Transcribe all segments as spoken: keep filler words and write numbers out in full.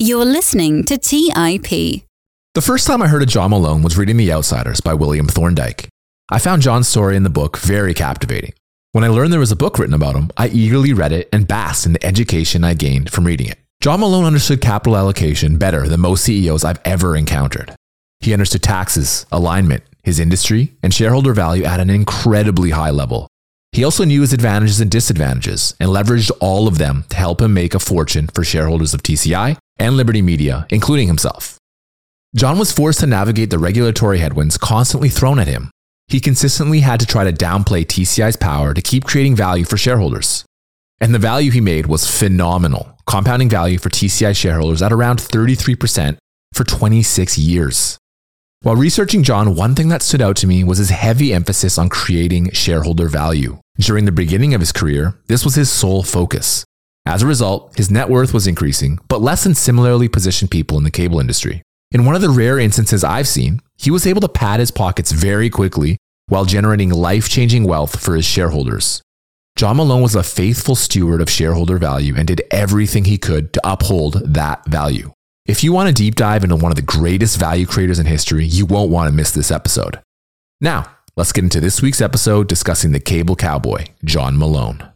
You're listening to T I P. The first time I heard of John Malone was reading The Outsiders by William Thorndike. I found John's story in the book very captivating. When I learned there was a book written about him, I eagerly read it and basked in the education I gained from reading it. John Malone understood capital allocation better than most C E Os I've ever encountered. He understood taxes, alignment, his industry, and shareholder value at an incredibly high level. He also knew his advantages and disadvantages and leveraged all of them to help him make a fortune for shareholders of T C I and Liberty Media, including himself. John was forced to navigate the regulatory headwinds constantly thrown at him. He consistently had to try to downplay T C I's power to keep creating value for shareholders. And the value he made was phenomenal, compounding value for T C I shareholders at around thirty-three percent for twenty-six years. While researching John, one thing that stood out to me was his heavy emphasis on creating shareholder value. During the beginning of his career, this was his sole focus. As a result, his net worth was increasing, but less than similarly positioned people in the cable industry. In one of the rare instances I've seen, he was able to pad his pockets very quickly while generating life-changing wealth for his shareholders. John Malone was a faithful steward of shareholder value and did everything he could to uphold that value. If you want to deep dive into one of the greatest value creators in history, you won't want to miss this episode. Now, let's get into this week's episode discussing the cable cowboy, John Malone.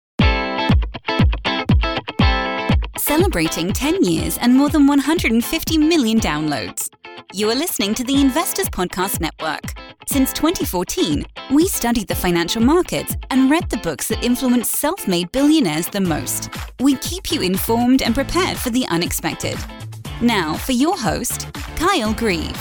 Celebrating ten years and more than one hundred fifty million downloads. You are listening to the Investors Podcast Network. Since twenty fourteen, we studied the financial markets and read the books that influence self-made billionaires the most. We keep you informed and prepared for the unexpected. Now, for your host, Kyle Grieve.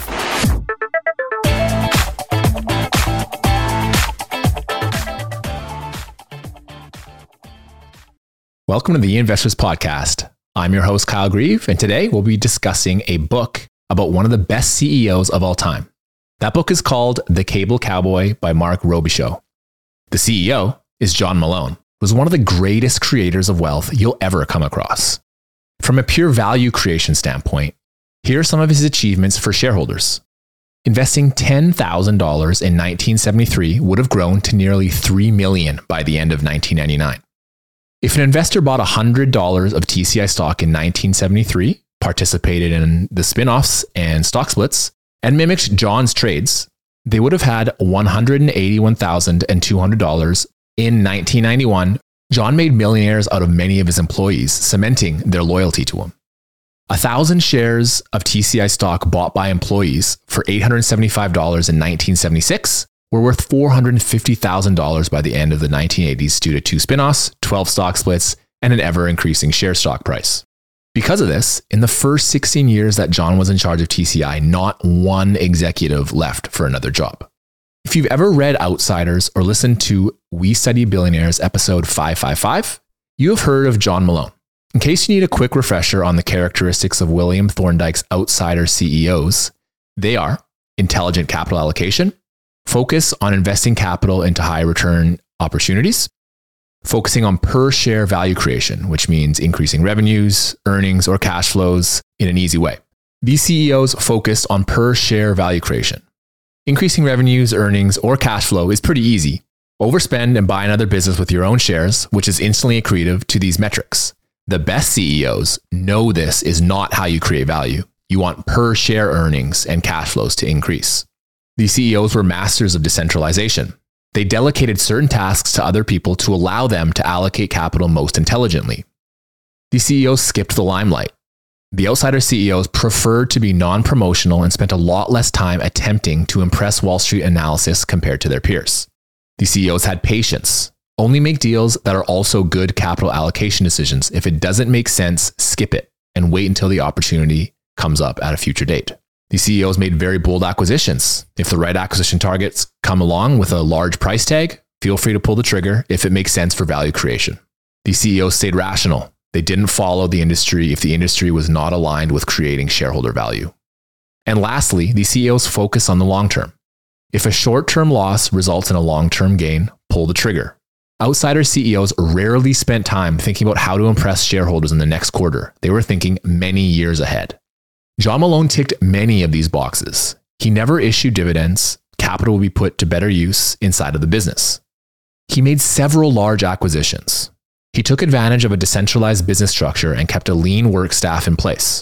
Welcome to the Investors Podcast. I'm your host, Kyle Grieve, and today we'll be discussing a book about one of the best C E Os of all time. That book is called The Cable Cowboy by Mark Robichaud. The C E O is John Malone, who was one of the greatest creators of wealth you'll ever come across. From a pure value creation standpoint, here are some of his achievements for shareholders. Investing ten thousand dollars in nineteen seventy-three would have grown to nearly three million dollars by the end of nineteen ninety-nine. If an investor bought one hundred dollars of T C I stock in nineteen seventy-three, participated in the spin-offs and stock splits, and mimicked John's trades, they would have had one hundred eighty-one thousand two hundred dollars in nineteen ninety-one. John made millionaires out of many of his employees, cementing their loyalty to him. A thousand shares of T C I stock bought by employees for eight hundred seventy-five dollars in nineteen seventy-six were worth four hundred fifty thousand dollars by the end of the nineteen eighties due to two spin-offs, twelve stock splits, and an ever-increasing share stock price. Because of this, in the first sixteen years that John was in charge of T C I, not one executive left for another job. If you've ever read Outsiders or listened to We Study Billionaires episode five fifty-five, you have heard of John Malone. In case you need a quick refresher on the characteristics of William Thorndike's Outsider C E Os, they are intelligent capital allocation, focus on investing capital into high return opportunities, focusing on per share value creation, which means increasing revenues, earnings, or cash flows in an easy way. These C E Os focused on per share value creation. Increasing revenues, earnings, or cash flow is pretty easy. Overspend and buy another business with your own shares, which is instantly accretive to these metrics. The best C E Os know this is not how you create value. You want per share earnings and cash flows to increase. These C E Os were masters of decentralization. They delegated certain tasks to other people to allow them to allocate capital most intelligently. These C E Os skipped the limelight. The outsider C E Os preferred to be non-promotional and spent a lot less time attempting to impress Wall Street analysis compared to their peers. These C E Os had patience. Only make deals that are also good capital allocation decisions. If it doesn't make sense, skip it and wait until the opportunity comes up at a future date. These C E Os made very bold acquisitions. If the right acquisition targets come along with a large price tag, feel free to pull the trigger if it makes sense for value creation. These C E Os stayed rational. They didn't follow the industry if the industry was not aligned with creating shareholder value. And lastly, these C E Os focus on the long term. If a short-term loss results in a long-term gain, pull the trigger. Outsider C E Os rarely spent time thinking about how to impress shareholders in the next quarter. They were thinking many years ahead. John Malone ticked many of these boxes. He never issued dividends. Capital would be put to better use inside of the business. He made several large acquisitions. He took advantage of a decentralized business structure and kept a lean work staff in place.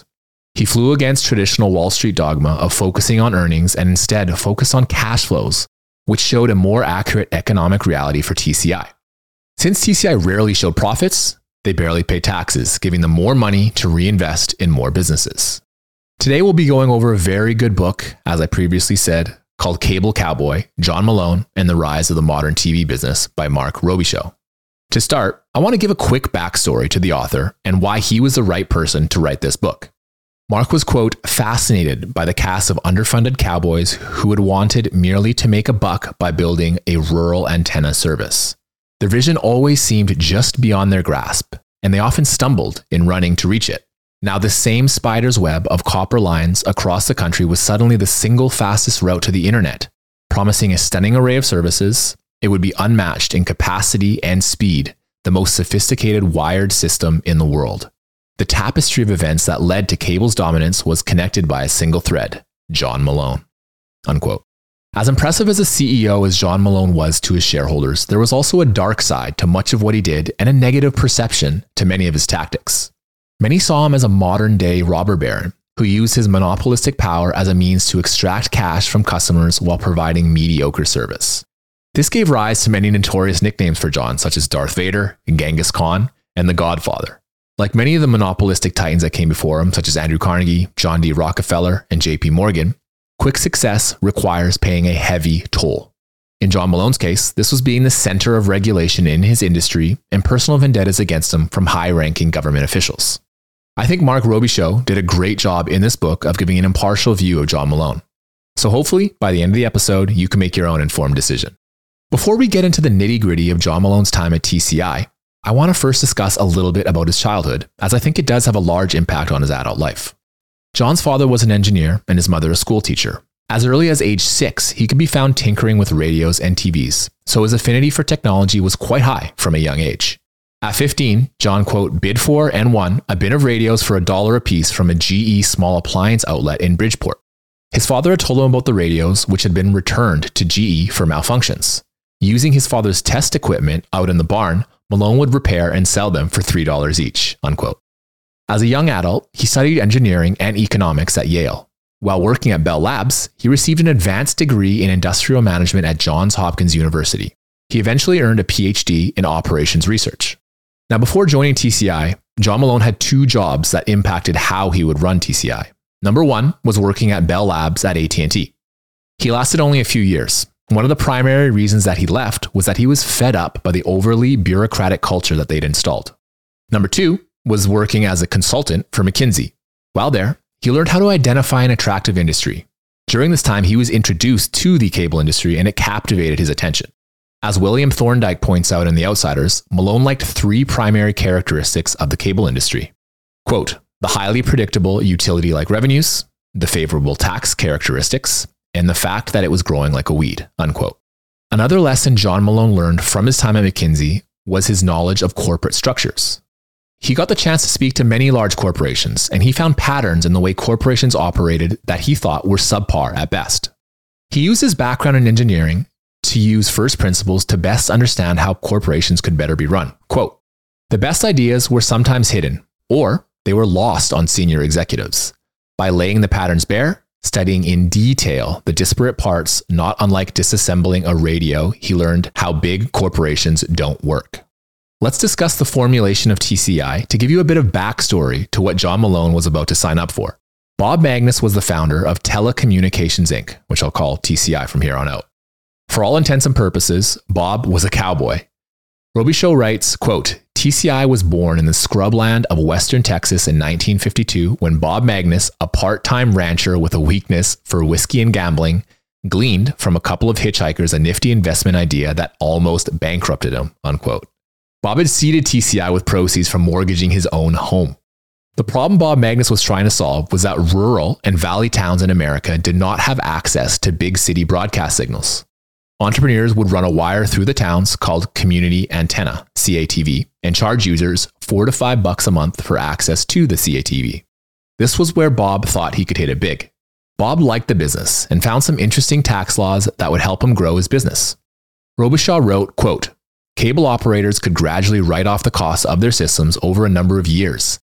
He flew against traditional Wall Street dogma of focusing on earnings and instead focused on cash flows, which showed a more accurate economic reality for T C I. Since T C I rarely showed profits, they barely paid taxes, giving them more money to reinvest in more businesses. Today we'll be going over a very good book, as I previously said, called Cable Cowboy, John Malone and the Rise of the Modern T V Business by Mark Robichaud. To start, I want to give a quick backstory to the author and why he was the right person to write this book. Mark was, quote, fascinated by the cast of underfunded cowboys who had wanted merely to make a buck by building a rural antenna service. Their vision always seemed just beyond their grasp, and they often stumbled in running to reach it. Now, the same spider's web of copper lines across the country was suddenly the single fastest route to the internet, promising a stunning array of services. It would be unmatched in capacity and speed, the most sophisticated wired system in the world. The tapestry of events that led to cable's dominance was connected by a single thread, John Malone. Unquote. As impressive as a C E O as John Malone was to his shareholders, there was also a dark side to much of what he did and a negative perception to many of his tactics. Many saw him as a modern-day robber baron who used his monopolistic power as a means to extract cash from customers while providing mediocre service. This gave rise to many notorious nicknames for John, such as Darth Vader, Genghis Khan, and the Godfather. Like many of the monopolistic titans that came before him, such as Andrew Carnegie, John D. Rockefeller, and J P Morgan, quick success requires paying a heavy toll. In John Malone's case, this was being the center of regulation in his industry and personal vendettas against him from high-ranking government officials. I think Mark Robichaud did a great job in this book of giving an impartial view of John Malone. So hopefully, by the end of the episode, you can make your own informed decision. Before we get into the nitty-gritty of John Malone's time at T C I, I want to first discuss a little bit about his childhood, as I think it does have a large impact on his adult life. John's father was an engineer and his mother a school teacher. As early as age six, he could be found tinkering with radios and T Vs, so his affinity for technology was quite high from a young age. At fifteen, John, quote, bid for and won a bin of radios for a dollar apiece from a G E small appliance outlet in Bridgeport. His father had told him about the radios, which had been returned to G E for malfunctions. Using his father's test equipment out in the barn, Malone would repair and sell them for three dollars each, unquote. As a young adult, he studied engineering and economics at Yale. While working at Bell Labs, he received an advanced degree in industrial management at Johns Hopkins University. He eventually earned a P H D in operations research. Now, before joining T C I, John Malone had two jobs that impacted how he would run T C I. Number one was working at Bell Labs at A T and T. He lasted only a few years. One of the primary reasons that he left was that he was fed up by the overly bureaucratic culture that they'd installed. Number two was working as a consultant for McKinsey. While there, he learned how to identify an attractive industry. During this time, he was introduced to the cable industry and it captivated his attention. As William Thorndike points out in The Outsiders, Malone liked three primary characteristics of the cable industry. Quote, the highly predictable utility-like revenues, the favorable tax characteristics, and the fact that it was growing like a weed, unquote. Another lesson John Malone learned from his time at McKinsey was his knowledge of corporate structures. He got the chance to speak to many large corporations, and he found patterns in the way corporations operated that he thought were subpar at best. He used his background in engineering to use first principles to best understand how corporations could better be run. Quote, the best ideas were sometimes hidden, or they were lost on senior executives. By laying the patterns bare, studying in detail the disparate parts, not unlike disassembling a radio, he learned how big corporations don't work. Let's discuss the formulation of T C I to give you a bit of backstory to what John Malone was about to sign up for. Bob Magnus was the founder of Telecommunications Incorporated, which I'll call T C I from here on out. For all intents and purposes, Bob was a cowboy. Robichaud writes, quote, T C I was born in the scrubland of Western Texas in nineteen fifty-two when Bob Magnus, a part-time rancher with a weakness for whiskey and gambling, gleaned from a couple of hitchhikers a nifty investment idea that almost bankrupted him, unquote. Bob had seeded T C I with proceeds from mortgaging his own home. The problem Bob Magnus was trying to solve was that rural and valley towns in America did not have access to big city broadcast signals. Entrepreneurs would run a wire through the towns called Community Antenna, C A T V, and charge users four to five bucks a month for access to the C A T V. This was where Bob thought he could hit it big. Bob liked the business and found some interesting tax laws that would help him grow his business. Robichaud wrote, quote, cable operators could gradually write off the costs of their systems over a number of years,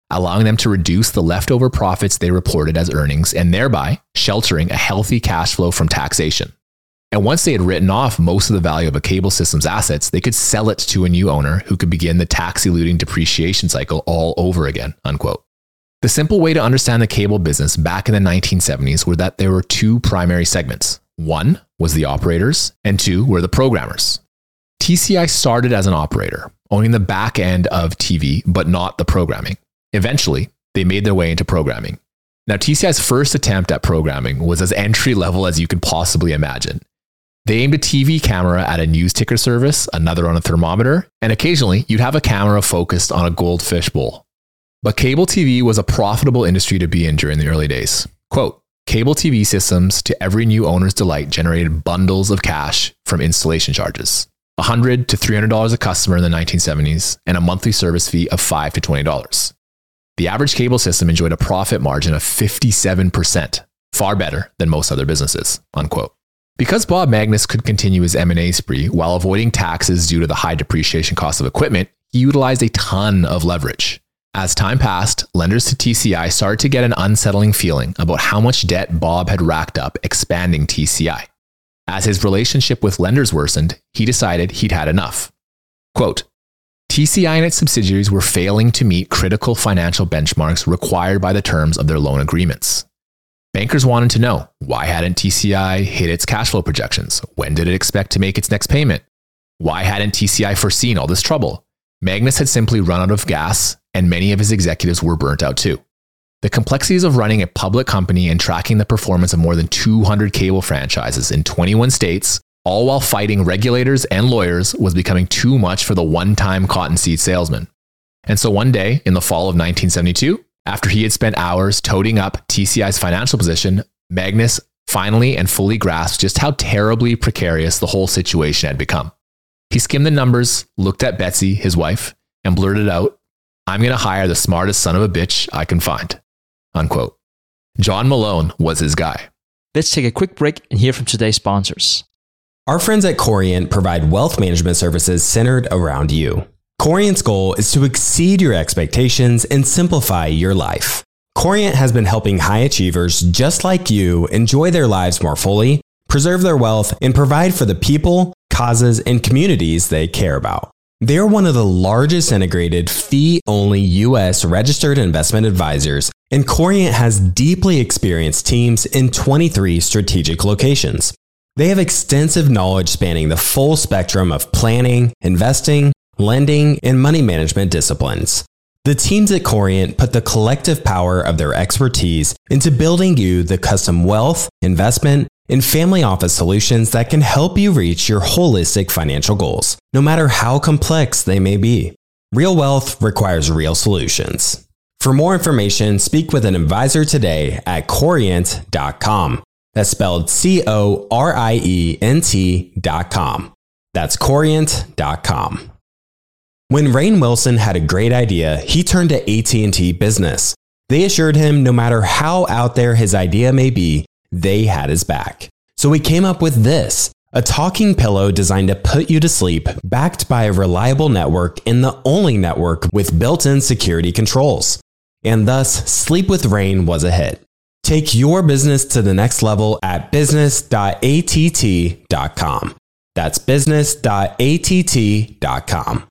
allowing them to reduce the leftover profits they reported as earnings and thereby sheltering a healthy cash flow from taxation. And once they had written off most of the value of a cable system's assets, they could sell it to a new owner who could begin the tax-eluding depreciation cycle all over again, unquote. The simple way to understand the cable business back in the nineteen seventies were that there were two primary segments. One was the operators, and two were the programmers. T C I started as an operator, owning the back end of T V, but not the programming. Eventually, they made their way into programming. Now, T C I's first attempt at programming was as entry level as you could possibly imagine. They aimed a T V camera at a news ticker service, another on a thermometer, and occasionally you'd have a camera focused on a goldfish bowl. But cable T V was a profitable industry to be in during the early days. Quote, cable T V systems, to every new owner's delight, generated bundles of cash from installation charges. one hundred to three hundred dollars a customer in the nineteen seventies, and a monthly service fee of five to twenty dollars. The average cable system enjoyed a profit margin of fifty-seven percent, far better than most other businesses, unquote. Because Bob Magnus could continue his M and A spree while avoiding taxes due to the high depreciation cost of equipment, he utilized a ton of leverage. As time passed, lenders to T C I started to get an unsettling feeling about how much debt Bob had racked up expanding T C I. As his relationship with lenders worsened, he decided he'd had enough. Quote, T C I and its subsidiaries were failing to meet critical financial benchmarks required by the terms of their loan agreements. Bankers wanted to know, why hadn't T C I hit its cash flow projections? When did it expect to make its next payment? Why hadn't T C I foreseen all this trouble? Magnus had simply run out of gas, and many of his executives were burnt out too. The complexities of running a public company and tracking the performance of more than two hundred cable franchises in twenty-one states, all while fighting regulators and lawyers, was becoming too much for the one-time cottonseed salesman. And so one day, in the fall of nineteen seventy-two, after he had spent hours toting up T C I's financial position, Magnus finally and fully grasped just how terribly precarious the whole situation had become. He skimmed the numbers, looked at Betsy, his wife, and blurted out, I'm going to hire the smartest son of a bitch I can find, unquote. John Malone was his guy. Let's take a quick break and hear from today's sponsors. Our friends at Corient provide wealth management services centered around you. Corient's goal is to exceed your expectations and simplify your life. Corient has been helping high achievers just like you enjoy their lives more fully, preserve their wealth, and provide for the people, causes, and communities they care about. They're one of the largest integrated fee-only U S registered investment advisors, and Corient has deeply experienced teams in twenty-three strategic locations. They have extensive knowledge spanning the full spectrum of planning, investing, lending, and money management disciplines. The teams at Corient put the collective power of their expertise into building you the custom wealth, investment, and family office solutions that can help you reach your holistic financial goals, no matter how complex they may be. Real wealth requires real solutions. For more information, speak with an advisor today at corient dot com. That's spelled C O R I E N T dot com. That's corient dot com. When Rainn Wilson had a great idea, he turned to A T and T Business. They assured him no matter how out there his idea may be, they had his back. So he came up with this, a talking pillow designed to put you to sleep, backed by a reliable network and the only network with built-in security controls. And thus, Sleep with Rainn was a hit. Take your business to the next level at business dot A T T dot com. That's business dot A T T dot com.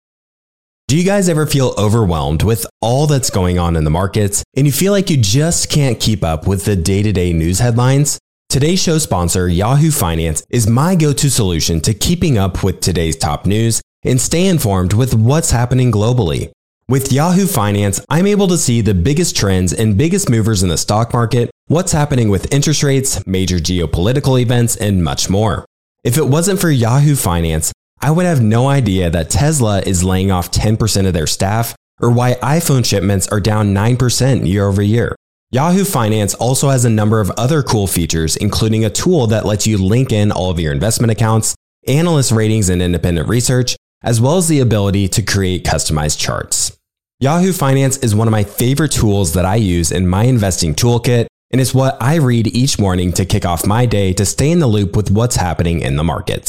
Do you guys ever feel overwhelmed with all that's going on in the markets and you feel like you just can't keep up with the day-to-day news headlines? Today's show sponsor, Yahoo Finance, is my go-to solution to keeping up with today's top news and stay informed with what's happening globally. With Yahoo Finance, I'm able to see the biggest trends and biggest movers in the stock market, what's happening with interest rates, major geopolitical events, and much more. If it wasn't for Yahoo Finance, I would have no idea that Tesla is laying off ten percent of their staff or why iPhone shipments are down nine percent year over year. Yahoo Finance also has a number of other cool features, including a tool that lets you link in all of your investment accounts, analyst ratings and independent research, as well as the ability to create customized charts. Yahoo Finance is one of my favorite tools that I use in my investing toolkit, and it's what I read each morning to kick off my day to stay in the loop with what's happening in the markets.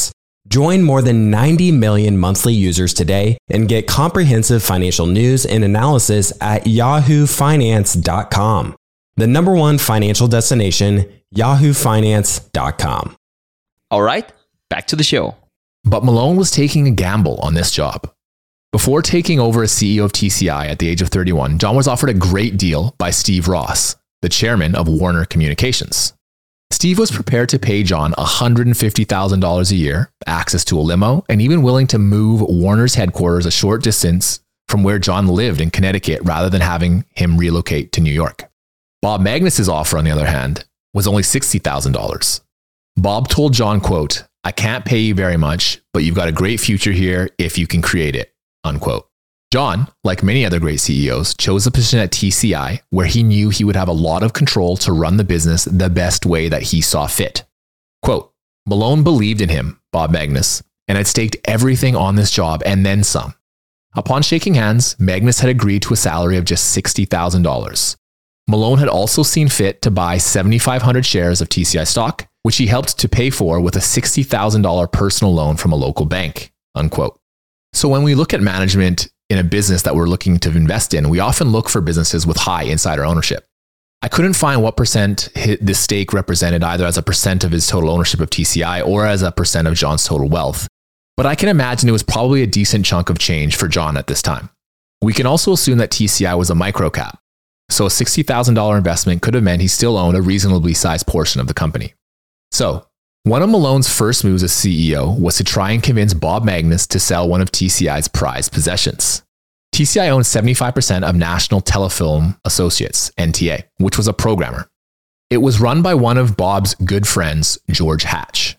Join more than ninety million monthly users today and get comprehensive financial news and analysis at yahoo finance dot com. The number one financial destination, yahoo finance dot com. All right, back to the show. But Malone was taking a gamble on this job. Before taking over as C E O of T C I at the age of thirty-one, John was offered a great deal by Steve Ross, the chairman of Warner Communications. Steve was prepared to pay John one hundred fifty thousand dollars a year, access to a limo, and even willing to move Warner's headquarters a short distance from where John lived in Connecticut rather than having him relocate to New York. Bob Magnus's offer, on the other hand, was only sixty thousand dollars. Bob told John, quote, "I can't pay you very much, but you've got a great future here if you can create it," unquote. John, like many other great C E Os, chose a position at T C I where he knew he would have a lot of control to run the business the best way that he saw fit. Quote, "Malone believed in him, Bob Magnus, and had staked everything on this job and then some." Upon shaking hands, Magnus had agreed to a salary of just sixty thousand dollars. Malone had also seen fit to buy seven thousand five hundred shares of T C I stock, which he helped to pay for with a sixty thousand dollars personal loan from a local bank, unquote. So when we look at management in a business that we're looking to invest in, we often look for businesses with high insider ownership. I couldn't find what percent this stake represented either as a percent of his total ownership of T C I or as a percent of John's total wealth, but I can imagine it was probably a decent chunk of change for John at this time. We can also assume that T C I was a microcap, so a sixty thousand dollars investment could have meant he still owned a reasonably sized portion of the company. So, one of Malone's first moves as C E O was to try and convince Bob Magnus to sell one of T C I's prized possessions. T C I owned seventy-five percent of National Telefilm Associates, N T A, which was a programmer. It was run by one of Bob's good friends, George Hatch.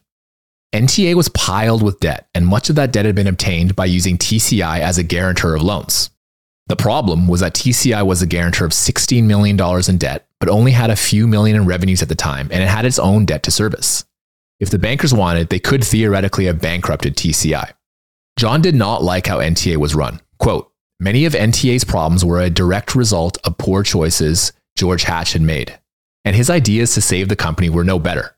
N T A was piled with debt, and much of that debt had been obtained by using T C I as a guarantor of loans. The problem was that T C I was a guarantor of sixteen million dollars in debt, but only had a few million in revenues at the time, and it had its own debt to service. If the bankers wanted, they could theoretically have bankrupted T C I. John did not like how N T A was run. Quote, "Many of N T A's problems were a direct result of poor choices George Hatch had made, and his ideas to save the company were no better."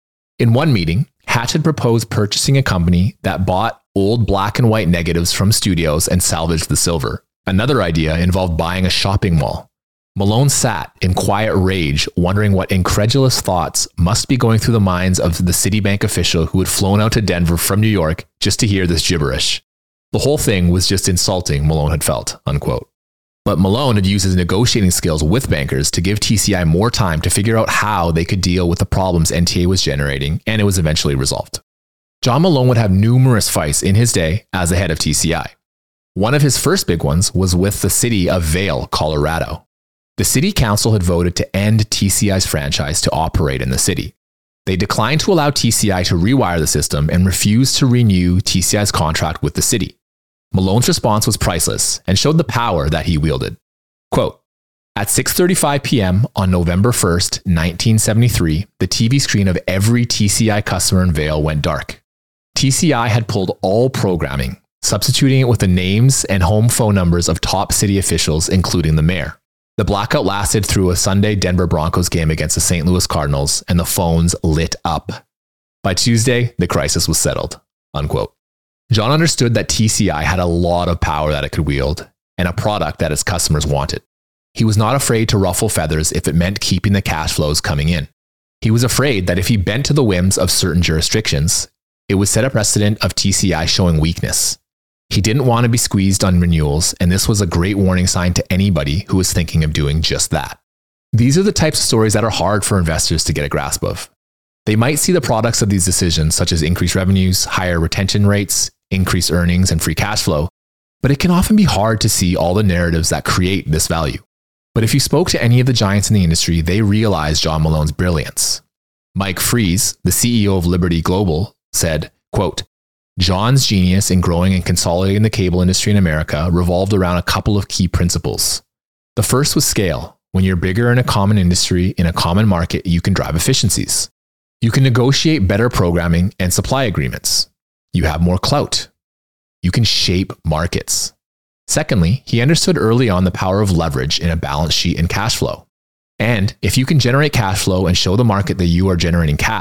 In one meeting, Hatch had proposed purchasing a company that bought old black and white negatives from studios and salvaged the silver. Another idea involved buying a shopping mall. Malone sat in quiet rage, wondering what incredulous thoughts must be going through the minds of the Citibank official who had flown out to Denver from New York just to hear this gibberish. The whole thing was just insulting, Malone had felt, unquote. But Malone had used his negotiating skills with bankers to give T C I more time to figure out how they could deal with the problems N T A was generating, and it was eventually resolved. John Malone would have numerous fights in his day as the head of T C I. One of his first big ones was with the city of Vail, Colorado. The city council had voted to end T C I's franchise to operate in the city. They declined to allow T C I to rewire the system and refused to renew T C I's contract with the city. Malone's response was priceless and showed the power that he wielded. Quote, "At six thirty-five p.m. on November first, nineteen seventy-three, the T V screen of every T C I customer in Vail went dark. T C I had pulled all programming, substituting it with the names and home phone numbers of top city officials, including the mayor. The blackout lasted through a Sunday Denver Broncos game against the Saint Louis Cardinals, and the phones lit up. By Tuesday, the crisis was settled," unquote. John understood that T C I had a lot of power that it could wield, and a product that its customers wanted. He was not afraid to ruffle feathers if it meant keeping the cash flows coming in. He was afraid that if he bent to the whims of certain jurisdictions, it would set a precedent of T C I showing weakness. He didn't want to be squeezed on renewals, and this was a great warning sign to anybody who was thinking of doing just that. These are the types of stories that are hard for investors to get a grasp of. They might see the products of these decisions, such as increased revenues, higher retention rates, increased earnings, and free cash flow, but it can often be hard to see all the narratives that create this value. But if you spoke to any of the giants in the industry, they realized John Malone's brilliance. Mike Fries, the C E O of Liberty Global, said, quote, "John's genius in growing and consolidating the cable industry in America revolved around a couple of key principles. The first was scale. When you're bigger in a common industry, in a common market, you can drive efficiencies. You can negotiate better programming and supply agreements. You have more clout. You can shape markets. Secondly, he understood early on the power of leverage in a balance sheet and cash flow. And if you can generate cash flow and show the market that you are generating cash,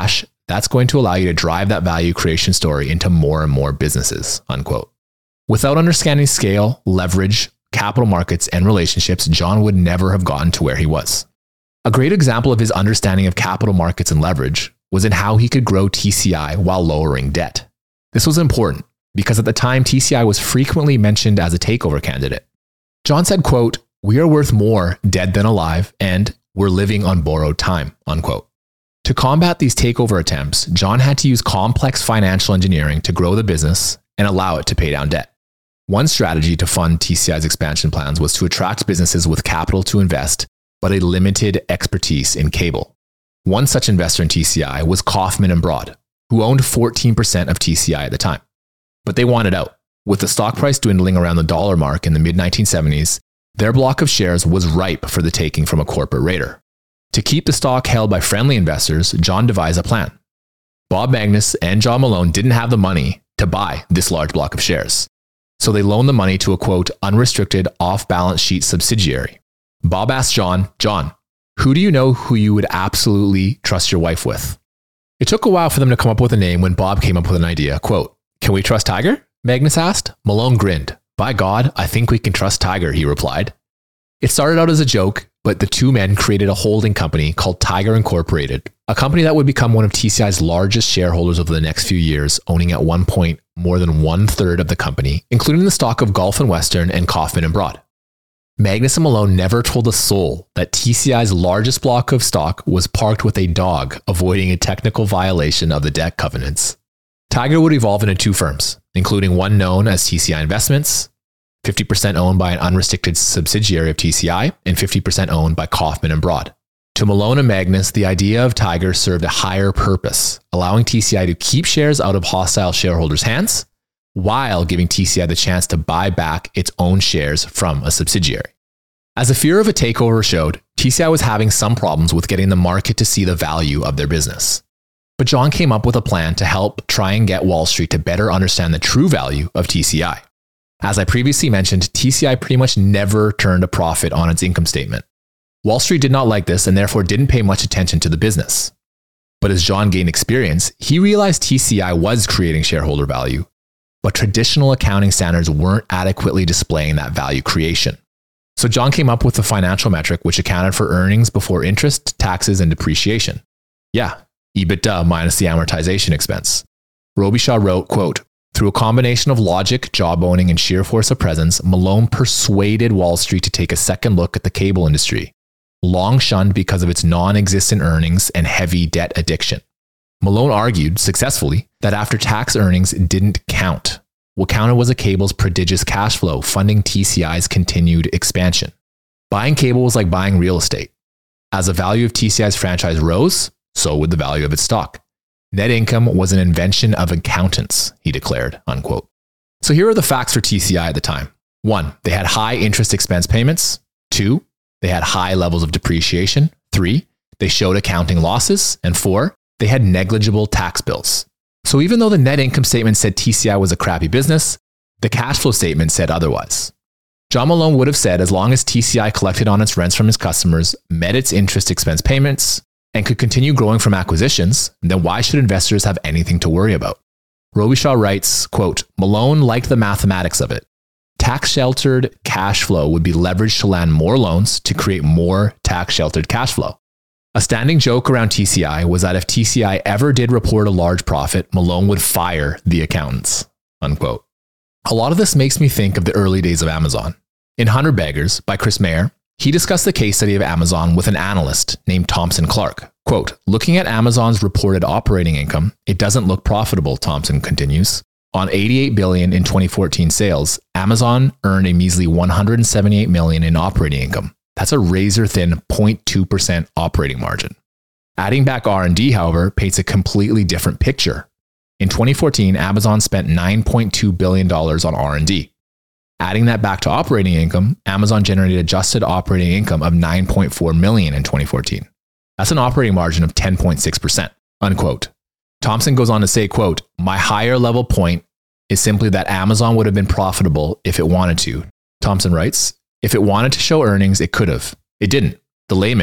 that's going to allow you to drive that value creation story into more and more businesses, unquote. Without understanding scale, leverage, capital markets, and relationships, John would never have gotten to where he was. A great example of his understanding of capital markets and leverage was in how he could grow T C I while lowering debt. This was important because at the time, T C I was frequently mentioned as a takeover candidate. John said, quote, "We are worth more dead than alive, and we're living on borrowed time," unquote. To combat these takeover attempts, John had to use complex financial engineering to grow the business and allow it to pay down debt. One strategy to fund T C I's expansion plans was to attract businesses with capital to invest, but a limited expertise in cable. One such investor in T C I was Kaufman and Broad, who owned fourteen percent of T C I at the time. But they wanted out. With the stock price dwindling around the dollar mark in the mid nineteen seventies, their block of shares was ripe for the taking from a corporate raider. To keep the stock held by friendly investors, John devised a plan. Bob Magnus and John Malone didn't have the money to buy this large block of shares, so they loaned the money to a, quote, unrestricted off-balance sheet subsidiary. Bob asked John, "John, who do you know who you would absolutely trust your wife with?" It took a while for them to come up with a name when Bob came up with an idea. Quote, "Can we trust Tiger?" Magnus asked. Malone grinned. "By God, I think we can trust Tiger," he replied. It started out as a joke, but the two men created a holding company called Tiger Incorporated, a company that would become one of T C I's largest shareholders over the next few years, owning at one point more than one third of the company, including the stock of Gulf and Western and Kaufman and Broad. Magnus and Malone never told a soul that T C I's largest block of stock was parked with a dog, avoiding a technical violation of the debt covenants. Tiger would evolve into two firms, including one known as T C I Investments, fifty percent owned by an unrestricted subsidiary of T C I, and fifty percent owned by Kaufman and Broad. To Malone and Magnus, the idea of Tiger served a higher purpose, allowing T C I to keep shares out of hostile shareholders' hands, while giving T C I the chance to buy back its own shares from a subsidiary. As the fear of a takeover showed, T C I was having some problems with getting the market to see the value of their business. But John came up with a plan to help try and get Wall Street to better understand the true value of T C I. As I previously mentioned, T C I pretty much never turned a profit on its income statement. Wall Street did not like this and therefore didn't pay much attention to the business. But as John gained experience, he realized T C I was creating shareholder value, but traditional accounting standards weren't adequately displaying that value creation. So John came up with the financial metric which accounted for earnings before interest, taxes, and depreciation. Yeah, EBITDA minus the amortization expense. Robichaud wrote, quote, "Through a combination of logic, job owning, and sheer force of presence, Malone persuaded Wall Street to take a second look at the cable industry, long shunned because of its non-existent earnings and heavy debt addiction. Malone argued, successfully, that after-tax earnings didn't count. What counted was a cable's prodigious cash flow, funding T C I's continued expansion. Buying cable was like buying real estate. As the value of T C I's franchise rose, so would the value of its stock. Net income was an invention of accountants," he declared, unquote. So here are the facts for T C I at the time. One, they had high interest expense payments. Two, they had high levels of depreciation. Three, they showed accounting losses. And four, they had negligible tax bills. So even though the net income statement said T C I was a crappy business, the cash flow statement said otherwise. John Malone would have said as long as T C I collected on its rents from its customers, met its interest expense payments, and could continue growing from acquisitions, then why should investors have anything to worry about? Robichaud writes, quote, "Malone liked the mathematics of it. Tax-sheltered cash flow would be leveraged to land more loans to create more tax-sheltered cash flow. A standing joke around T C I was that if T C I ever did report a large profit, Malone would fire the accountants," unquote. A lot of this makes me think of the early days of Amazon. In one hundred Baggers by Chris Mayer, he discussed the case study of Amazon with an analyst named Thompson Clark. Quote, "Looking at Amazon's reported operating income, it doesn't look profitable," Thompson continues. "On eighty-eight billion dollars in twenty fourteen sales, Amazon earned a measly one hundred seventy-eight million dollars in operating income. That's a razor-thin zero point two percent operating margin. Adding back R and D, however, paints a completely different picture. In twenty fourteen, Amazon spent nine point two billion dollars on R and D. Adding that back to operating income, Amazon generated adjusted operating income of nine point four million dollars in twenty fourteen. That's an operating margin of ten point six percent, unquote. Thompson goes on to say, quote, "My higher level point is simply that Amazon would have been profitable if it wanted to." Thompson writes, "If it wanted to show earnings, it could have. It didn't. The layman,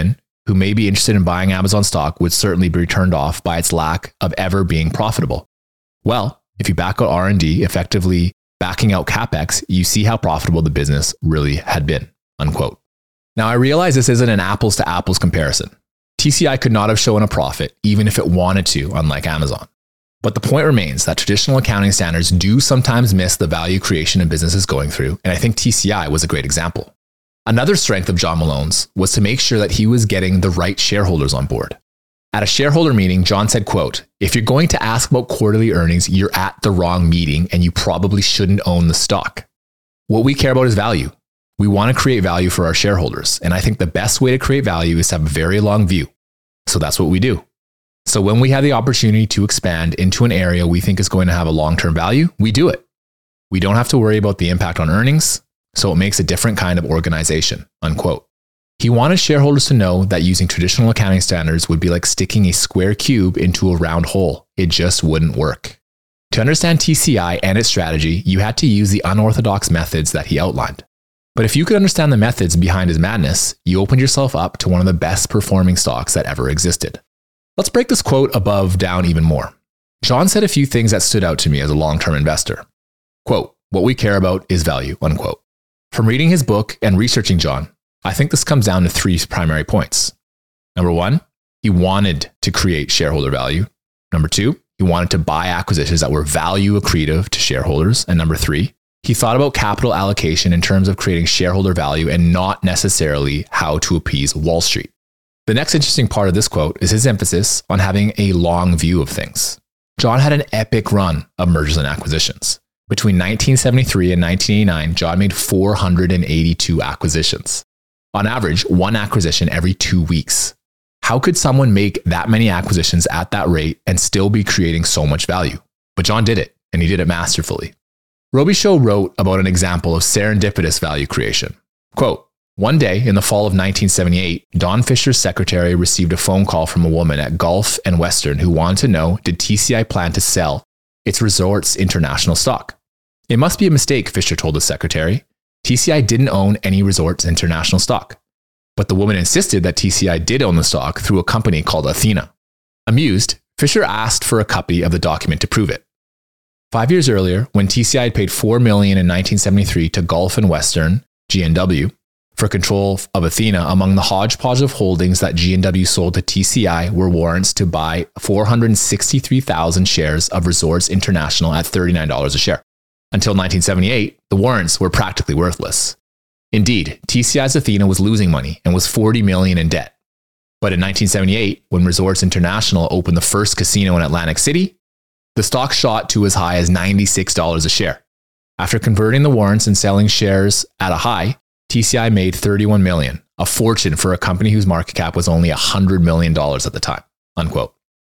who may be interested in buying Amazon stock would certainly be turned off by its lack of ever being profitable. Well, if you back out R and D, effectively backing out CapEx, you see how profitable the business really had been, unquote. Now, I realize this isn't an apples to apples comparison. T C I could not have shown a profit even if it wanted to, unlike Amazon. But the point remains that traditional accounting standards do sometimes miss the value creation a business is going through, and I think T C I was a great example. Another strength of John Malone's was to make sure that he was getting the right shareholders on board. At a shareholder meeting, John said, quote, "If you're going to ask about quarterly earnings, you're at the wrong meeting and you probably shouldn't own the stock. What we care about is value. We want to create value for our shareholders. And I think the best way to create value is to have a very long view. So that's what we do. So when we have the opportunity to expand into an area we think is going to have a long-term value, we do it. We don't have to worry about the impact on earnings. So it makes a different kind of organization," unquote. He wanted shareholders to know that using traditional accounting standards would be like sticking a square cube into a round hole. It just wouldn't work. To understand T C I and its strategy, you had to use the unorthodox methods that he outlined. But if you could understand the methods behind his madness, you opened yourself up to one of the best performing stocks that ever existed. Let's break this quote above down even more. John said a few things that stood out to me as a long-term investor. Quote, "What we care about is value," unquote. From reading his book and researching John, I think this comes down to three primary points. Number one, he wanted to create shareholder value. Number two, he wanted to buy acquisitions that were value accretive to shareholders. And number three, he thought about capital allocation in terms of creating shareholder value and not necessarily how to appease Wall Street. The next interesting part of this quote is his emphasis on having a long view of things. John had an epic run of mergers and acquisitions. Between nineteen seventy-three and nineteen eighty-nine, John made four hundred eighty-two acquisitions. On average, one acquisition every two weeks. How could someone make that many acquisitions at that rate and still be creating so much value? But John did it, and he did it masterfully. Robichaud wrote about an example of serendipitous value creation. Quote, "One day in the fall of nineteen seventy-eight, Don Fisher's secretary received a phone call from a woman at Gulf and Western who wanted to know, did T C I plan to sell its Resorts International stock? It must be a mistake, Fisher told the secretary. T C I didn't own any Resorts International stock. But the woman insisted that T C I did own the stock through a company called Athena. Amused, Fisher asked for a copy of the document to prove it. Five years earlier, when T C I had paid four million dollars in nineteen seventy-three to Gulf and Western, G N W, for control of Athena, among the hodgepodge of holdings that G N W sold to T C I were warrants to buy four hundred sixty-three thousand shares of Resorts International at thirty-nine dollars a share. Until nineteen seventy-eight, the warrants were practically worthless. Indeed, T C I's Athena was losing money and was forty million dollars in debt. But in nineteen seventy-eight, when Resorts International opened the first casino in Atlantic City, the stock shot to as high as ninety-six dollars a share. After converting the warrants and selling shares at a high, T C I made thirty-one million dollars, a fortune for a company whose market cap was only one hundred million dollars at the time, unquote.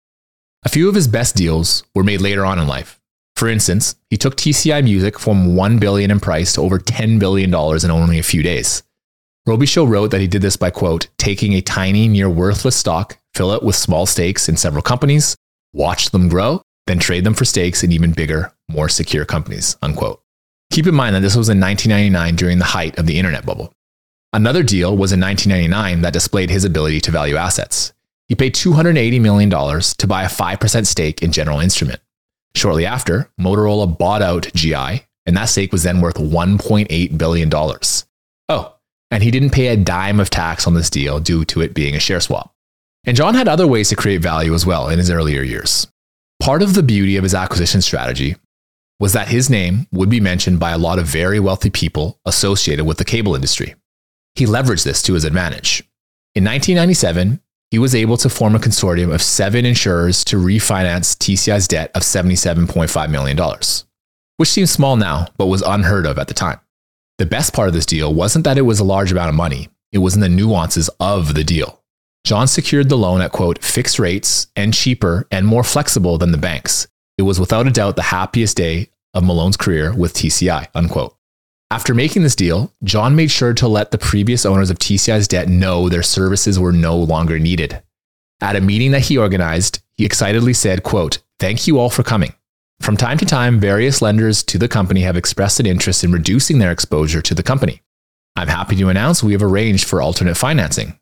A few of his best deals were made later on in life. For instance, he took T C I Music from one billion dollars in price to over ten billion dollars in only a few days. Robichaud wrote that he did this by, quote, "taking a tiny, near worthless stock, fill it with small stakes in several companies, watch them grow, then trade them for stakes in even bigger, more secure companies," unquote. Keep in mind that this was in nineteen ninety-nine during the height of the internet bubble. Another deal was in nineteen ninety-nine that displayed his ability to value assets. He paid two hundred eighty million dollars to buy a five percent stake in General Instrument. Shortly after, Motorola bought out G I, and that stake was then worth one point eight billion dollars. Oh, and he didn't pay a dime of tax on this deal due to it being a share swap. And John had other ways to create value as well in his earlier years. Part of the beauty of his acquisition strategy was that his name would be mentioned by a lot of very wealthy people associated with the cable industry. He leveraged this to his advantage. In nineteen ninety-seven, he was able to form a consortium of seven insurers to refinance T C I's debt of seventy-seven point five million dollars, which seems small now, but was unheard of at the time. The best part of this deal wasn't that it was a large amount of money, it was in the nuances of the deal. John secured the loan at, quote, "fixed rates and cheaper and more flexible than the banks. It was without a doubt the happiest day of Malone's career with T C I," unquote. After making this deal, John made sure to let the previous owners of T C I's debt know their services were no longer needed. At a meeting that he organized, he excitedly said, quote, "Thank you all for coming. From time to time, various lenders to the company have expressed an interest in reducing their exposure to the company. I'm happy to announce we have arranged for alternate financing.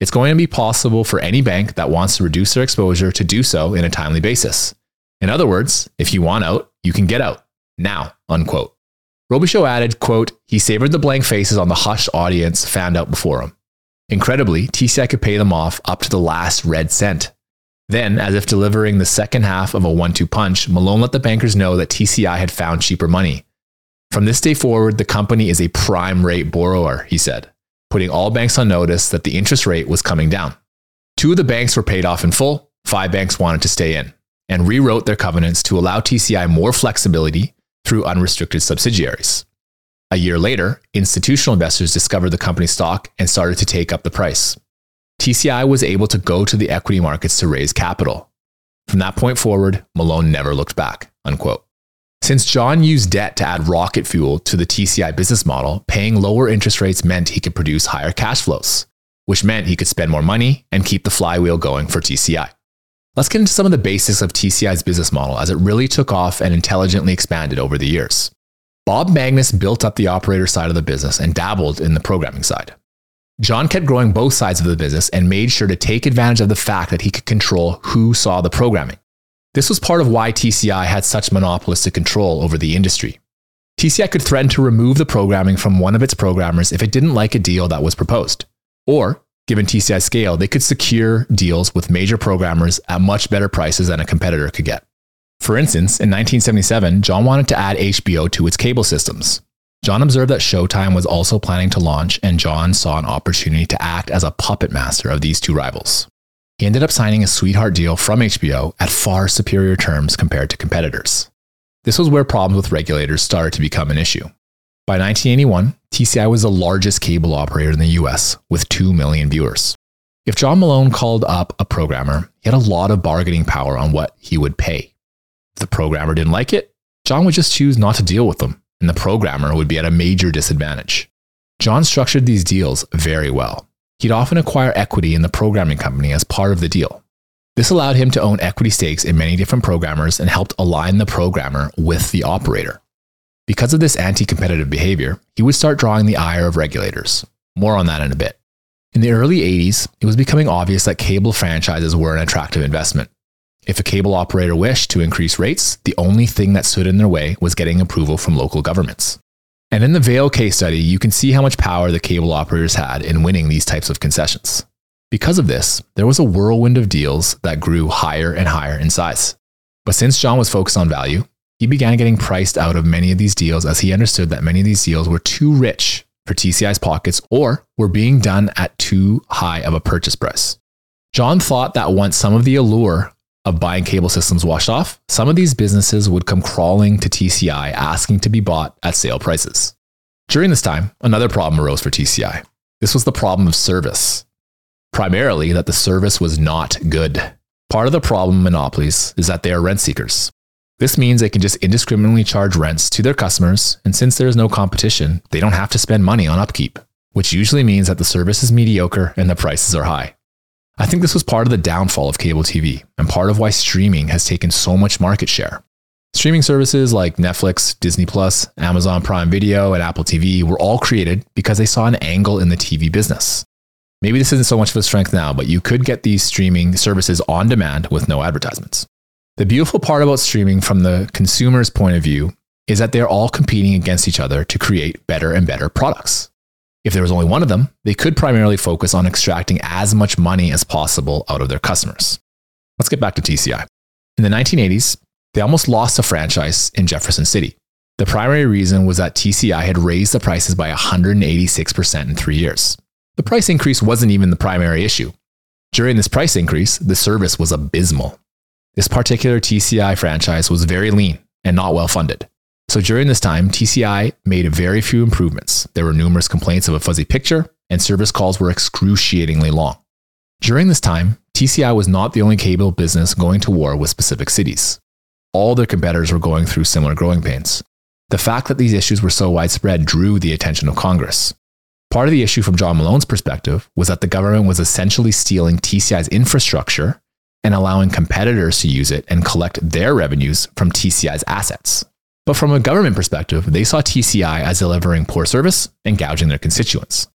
It's going to be possible for any bank that wants to reduce their exposure to do so in a timely basis. In other words, if you want out, you can get out now, unquote. Robichaud added, quote, he savored the blank faces on the hushed audience fanned out before him. Incredibly, T C I could pay them off up to the last red cent. Then, as if delivering the second half of a one two punch, Malone let the bankers know that T C I had found cheaper money. From this day forward, the company is a prime rate borrower, he said, putting all banks on notice that the interest rate was coming down. Two of the banks were paid off in full, five banks wanted to stay in, and rewrote their covenants to allow T C I more flexibility through unrestricted subsidiaries. A year later, institutional investors discovered the company's stock and started to take up the price. T C I was able to go to the equity markets to raise capital. From that point forward, Malone never looked back, unquote. Since John used debt to add rocket fuel to the T C I business model, paying lower interest rates meant he could produce higher cash flows, which meant he could spend more money and keep the flywheel going for T C I. Let's get into some of the basics of T C I's business model as it really took off and intelligently expanded over the years. Bob Magnus built up the operator side of the business and dabbled in the programming side. John kept growing both sides of the business and made sure to take advantage of the fact that he could control who saw the programming. This was part of why T C I had such monopolistic control over the industry. T C I could threaten to remove the programming from one of its programmers if it didn't like a deal that was proposed. Or, given T C I's scale, they could secure deals with major programmers at much better prices than a competitor could get. For instance, in nineteen seventy-seven, John wanted to add H B O to its cable systems. John observed that Showtime was also planning to launch, and John saw an opportunity to act as a puppet master of these two rivals. He ended up signing a sweetheart deal from H B O at far superior terms compared to competitors. This was where problems with regulators started to become an issue. By nineteen eighty-one, T C I was the largest cable operator in the U S with two million viewers. If John Malone called up a programmer, he had a lot of bargaining power on what he would pay. If the programmer didn't like it, John would just choose not to deal with them, and the programmer would be at a major disadvantage. John structured these deals very well. He'd often acquire equity in the programming company as part of the deal. This allowed him to own equity stakes in many different programmers and helped align the programmer with the operator. Because of this anti-competitive behavior, he would start drawing the ire of regulators. More on that in a bit. In the early eighties, it was becoming obvious that cable franchises were an attractive investment. If a cable operator wished to increase rates, the only thing that stood in their way was getting approval from local governments. And in the Vail case study, you can see how much power the cable operators had in winning these types of concessions. Because of this, there was a whirlwind of deals that grew higher and higher in size. But since John was focused on value, he began getting priced out of many of these deals as he understood that many of these deals were too rich for T C I's pockets or were being done at too high of a purchase price. John thought that once some of the allure of buying cable systems washed off, some of these businesses would come crawling to T C I asking to be bought at sale prices. During this time, another problem arose for T C I. This was the problem of service. Primarily that the service was not good. Part of the problem of monopolies is that they are rent seekers. This means they can just indiscriminately charge rents to their customers, and since there is no competition, they don't have to spend money on upkeep, which usually means that the service is mediocre and the prices are high. I think this was part of the downfall of cable T V and part of why streaming has taken so much market share. Streaming services like Netflix, Disney Plus, Amazon Prime Video, and Apple T V were all created because they saw an angle in the T V business. Maybe this isn't so much of a strength now, but you could get these streaming services on demand with no advertisements. The beautiful part about streaming from the consumer's point of view is that they're all competing against each other to create better and better products. If there was only one of them, they could primarily focus on extracting as much money as possible out of their customers. Let's get back to T C I. In the nineteen eighties, they almost lost a franchise in Jefferson City. The primary reason was that T C I had raised the prices by one hundred eighty-six percent in three years. The price increase wasn't even the primary issue. During this price increase, the service was abysmal. This particular T C I franchise was very lean and not well funded. So during this time, T C I made very few improvements. There were numerous complaints of a fuzzy picture, and service calls were excruciatingly long. During this time, T C I was not the only cable business going to war with specific cities. All their competitors were going through similar growing pains. The fact that these issues were so widespread drew the attention of Congress. Part of the issue from John Malone's perspective was that the government was essentially stealing T C I's infrastructure and allowing competitors to use it and collect their revenues from T C I's assets. But from a government perspective, they saw T C I as delivering poor service and gouging their constituents.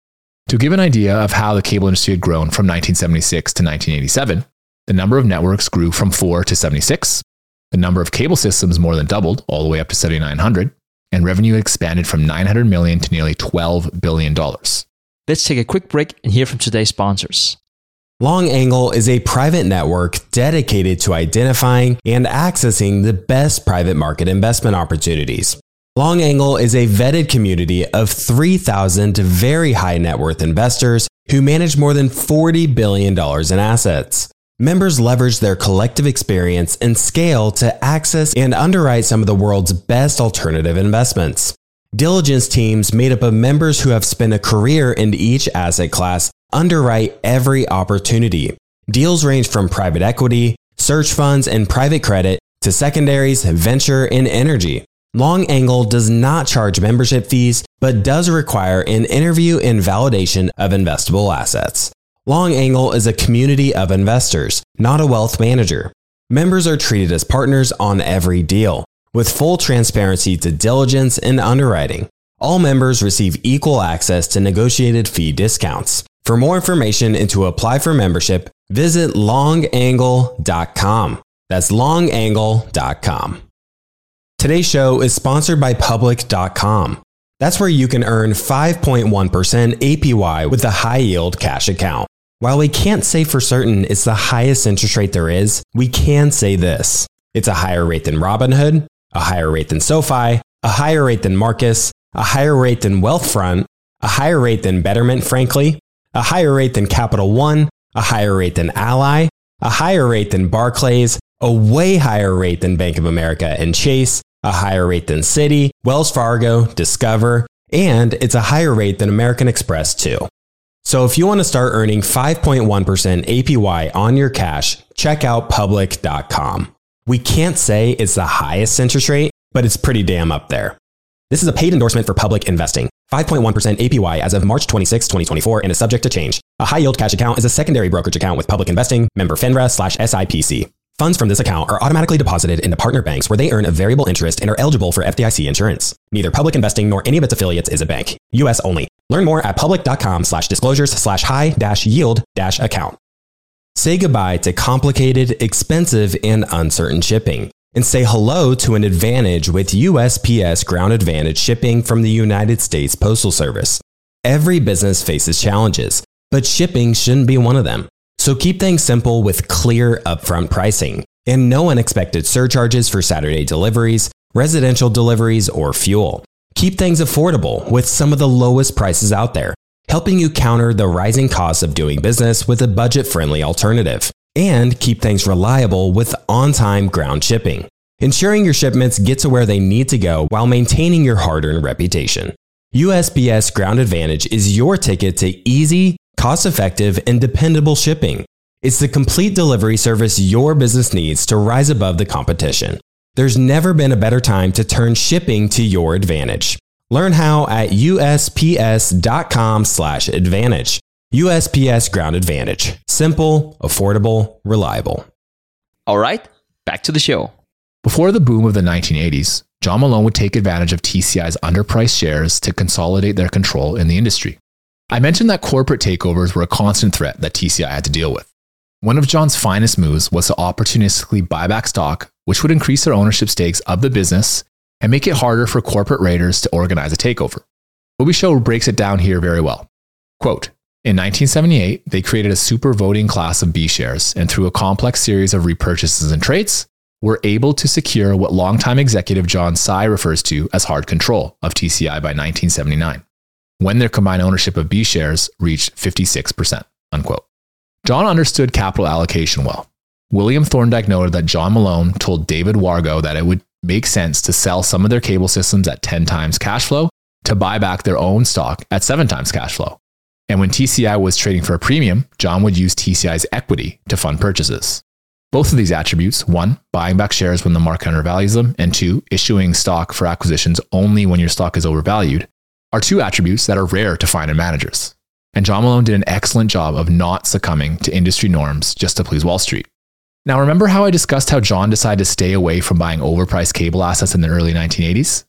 To give an idea of how the cable industry had grown from nineteen seventy-six to nineteen eighty-seven, the number of networks grew from four to seventy-six, the number of cable systems more than doubled, all the way up to seventy-nine hundred, and revenue expanded from nine hundred million dollars to nearly twelve billion dollars. Let's take a quick break and hear from today's sponsors. Long Angle is a private network dedicated to identifying and accessing the best private market investment opportunities. Long Angle is a vetted community of three thousand very high net worth investors who manage more than forty billion dollars in assets. Members leverage their collective experience and scale to access and underwrite some of the world's best alternative investments. Diligence teams made up of members who have spent a career in each asset class underwrite every opportunity. Deals range from private equity, search funds, and private credit to secondaries, venture, and energy. Long Angle does not charge membership fees, but does require an interview and validation of investable assets. Long Angle is a community of investors, not a wealth manager. Members are treated as partners on every deal, with full transparency to diligence and underwriting. All members receive equal access to negotiated fee discounts. For more information and to apply for membership, visit long angle dot com. That's long angle dot com. Today's show is sponsored by public dot com. That's where you can earn five point one percent A P Y with a high-yield cash account. While we can't say for certain it's the highest interest rate there is, we can say this. It's a higher rate than Robinhood, a higher rate than SoFi, a higher rate than Marcus, a higher rate than Wealthfront, a higher rate than Betterment, frankly, a higher rate than Capital One, a higher rate than Ally, a higher rate than Barclays, a way higher rate than Bank of America and Chase, a higher rate than Citi, Wells Fargo, Discover, and it's a higher rate than American Express too. So if you want to start earning five point one percent A P Y on your cash, check out public dot com. We can't say it's the highest interest rate, but it's pretty damn up there. This is a paid endorsement for Public Investing. five point one percent A P Y as of March twenty-sixth, twenty twenty-four and is subject to change. A high-yield cash account is a secondary brokerage account with Public Investing, member FINRA slash S I P C. Funds from this account are automatically deposited into partner banks where they earn a variable interest and are eligible for F D I C insurance. Neither Public Investing nor any of its affiliates is a bank. U S only. Learn more at public dot com slash disclosures slash high dash yield dash account. Say goodbye to complicated, expensive, and uncertain shipping, and say hello to an advantage with U S P S Ground Advantage shipping from the United States Postal Service. Every business faces challenges, but shipping shouldn't be one of them. So keep things simple with clear upfront pricing and no unexpected surcharges for Saturday deliveries, residential deliveries, or fuel. Keep things affordable with some of the lowest prices out there, helping you counter the rising costs of doing business with a budget-friendly alternative. And keep things reliable with on-time ground shipping, ensuring your shipments get to where they need to go while maintaining your hard-earned reputation. U S P S Ground Advantage is your ticket to easy, cost-effective, and dependable shipping. It's the complete delivery service your business needs to rise above the competition. There's never been a better time to turn shipping to your advantage. Learn how at U S P S dot com slash advantage. U S P S Ground Advantage. Simple, affordable, reliable. All right, back to the show. Before the boom of the nineteen eighties, John Malone would take advantage of T C I's underpriced shares to consolidate their control in the industry. I mentioned that corporate takeovers were a constant threat that T C I had to deal with. One of John's finest moves was to opportunistically buy back stock, which would increase their ownership stakes of the business and make it harder for corporate raiders to organize a takeover. What we show breaks it down here very well. Quote, in nineteen seventy-eight, they created a super voting class of B shares, and through a complex series of repurchases and trades, were able to secure what longtime executive John Tsai refers to as hard control of T C I by nineteen seventy-nine, when their combined ownership of B shares reached fifty-six percent, unquote. John understood capital allocation well. William Thorndike noted that John Malone told David Wargo that it would make sense to sell some of their cable systems at ten times cash flow to buy back their own stock at seven times cash flow. And when T C I was trading for a premium, John would use T C I's equity to fund purchases. Both of these attributes, one, buying back shares when the market undervalues them, and two, issuing stock for acquisitions only when your stock is overvalued, are two attributes that are rare to find in managers. And John Malone did an excellent job of not succumbing to industry norms just to please Wall Street. Now, remember how I discussed how John decided to stay away from buying overpriced cable assets in the early nineteen eighties?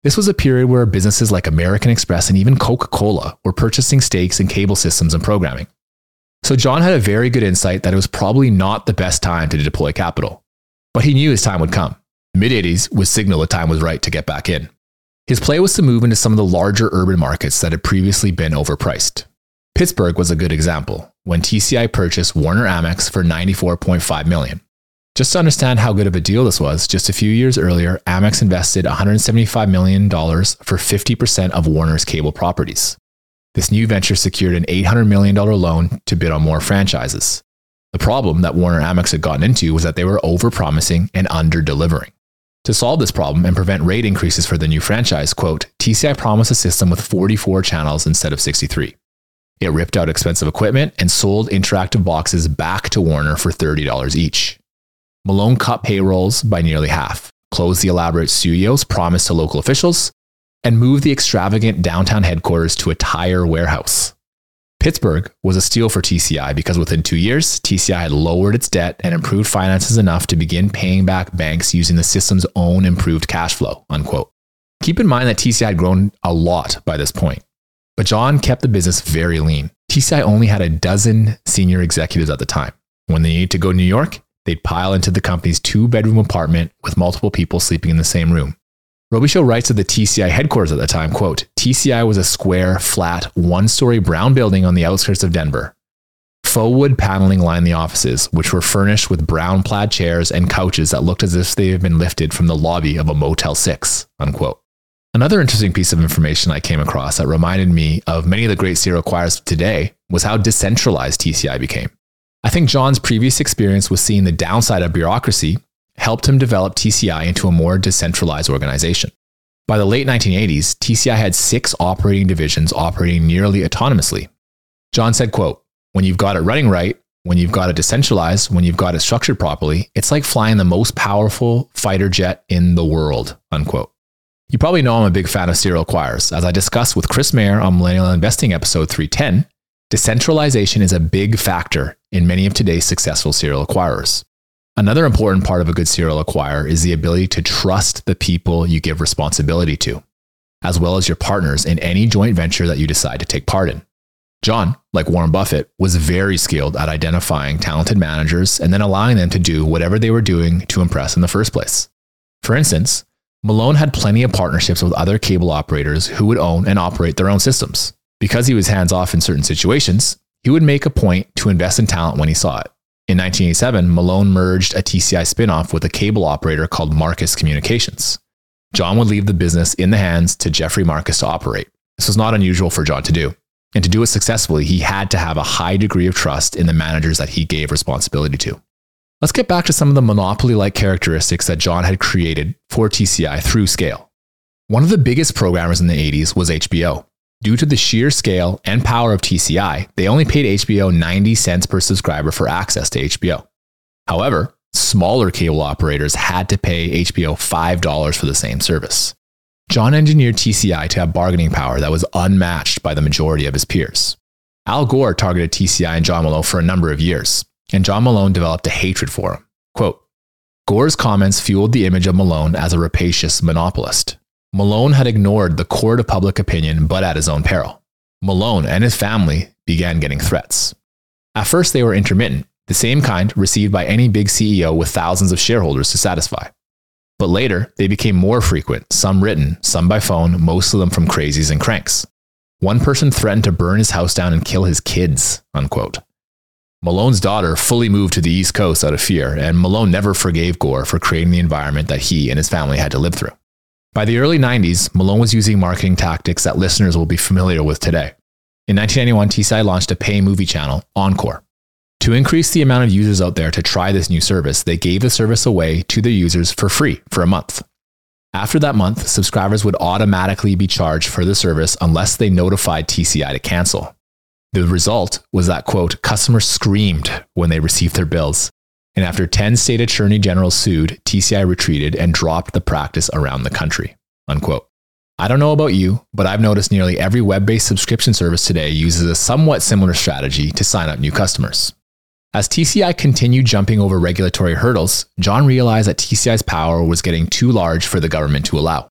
This was a period where businesses like American Express and even Coca-Cola were purchasing stakes in cable systems and programming. So John had a very good insight that it was probably not the best time to deploy capital. But he knew his time would come. The mid-eighties would signal the time was right to get back in. His play was to move into some of the larger urban markets that had previously been overpriced. Pittsburgh was a good example, when T C I purchased Warner Amex for ninety-four point five million dollars. Just to understand how good of a deal this was, just a few years earlier, Amex invested one hundred seventy-five million dollars for fifty percent of Warner's cable properties. This new venture secured an eight hundred million dollars loan to bid on more franchises. The problem that Warner Amex had gotten into was that they were overpromising and under-delivering. To solve this problem and prevent rate increases for the new franchise, quote, T C I promised a system with forty-four channels instead of sixty-three. It ripped out expensive equipment and sold interactive boxes back to Warner for thirty dollars each. Malone cut payrolls by nearly half, closed the elaborate studios promised to local officials, and moved the extravagant downtown headquarters to a tire warehouse. Pittsburgh was a steal for T C I because within two years, T C I had lowered its debt and improved finances enough to begin paying back banks using the system's own improved cash flow, unquote. Keep in mind that T C I had grown a lot by this point, but John kept the business very lean. T C I only had a dozen senior executives at the time. When they needed to go to New York, they'd pile into the company's two-bedroom apartment with multiple people sleeping in the same room. Robichaud writes of the T C I headquarters at the time, quote, T C I was a square, flat, one-story brown building on the outskirts of Denver. Faux wood paneling lined the offices, which were furnished with brown plaid chairs and couches that looked as if they had been lifted from the lobby of a Motel six, unquote. Another interesting piece of information I came across that reminded me of many of the great serial acquirers of today was how decentralized T C I became. I think John's previous experience with seeing the downside of bureaucracy helped him develop T C I into a more decentralized organization. By the late nineteen eighties, T C I had six operating divisions operating nearly autonomously. John said, quote, when you've got it running right, when you've got it decentralized, when you've got it structured properly, it's like flying the most powerful fighter jet in the world, unquote. You probably know I'm a big fan of serial acquirers. As I discussed with Chris Mayer on Millennial Investing episode three ten, decentralization is a big factor in many of today's successful serial acquirers. Another important part of a good serial acquirer is the ability to trust the people you give responsibility to, as well as your partners in any joint venture that you decide to take part in. John, like Warren Buffett, was very skilled at identifying talented managers and then allowing them to do whatever they were doing to impress in the first place. For instance, Malone had plenty of partnerships with other cable operators who would own and operate their own systems. Because he was hands-off in certain situations, he would make a point to invest in talent when he saw it. In nineteen eighty-seven, Malone merged a T C I spinoff with a cable operator called Marcus Communications. John would leave the business in the hands to Jeffrey Marcus to operate. This was not unusual for John to do. And to do it successfully, he had to have a high degree of trust in the managers that he gave responsibility to. Let's get back to some of the monopoly-like characteristics that John had created for T C I through scale. One of the biggest programmers in the eighties was H B O. Due to the sheer scale and power of T C I, they only paid H B O ninety cents per subscriber for access to H B O. However, smaller cable operators had to pay H B O five dollars for the same service. John engineered T C I to have bargaining power that was unmatched by the majority of his peers. Al Gore targeted T C I and John Malone for a number of years, and John Malone developed a hatred for him. Quote, Gore's comments fueled the image of Malone as a rapacious monopolist. Malone had ignored the court of public opinion, but at his own peril. Malone and his family began getting threats. At first, they were intermittent, the same kind received by any big C E O with thousands of shareholders to satisfy. But later, they became more frequent, some written, some by phone, most of them from crazies and cranks. One person threatened to burn his house down and kill his kids, unquote. Malone's daughter fully moved to the East Coast out of fear, and Malone never forgave Gore for creating the environment that he and his family had to live through. By the early nineties, Malone was using marketing tactics that listeners will be familiar with today. In nineteen ninety-one, T C I launched a pay movie channel, Encore. To increase the amount of users out there to try this new service, they gave the service away to their users for free for a month. After that month, subscribers would automatically be charged for the service unless they notified T C I to cancel. The result was that, quote, customers screamed when they received their bills. And after ten state attorney generals sued, T C I retreated and dropped the practice around the country, unquote. I don't know about you, but I've noticed nearly every web-based subscription service today uses a somewhat similar strategy to sign up new customers. As T C I continued jumping over regulatory hurdles, John realized that T C I's power was getting too large for the government to allow.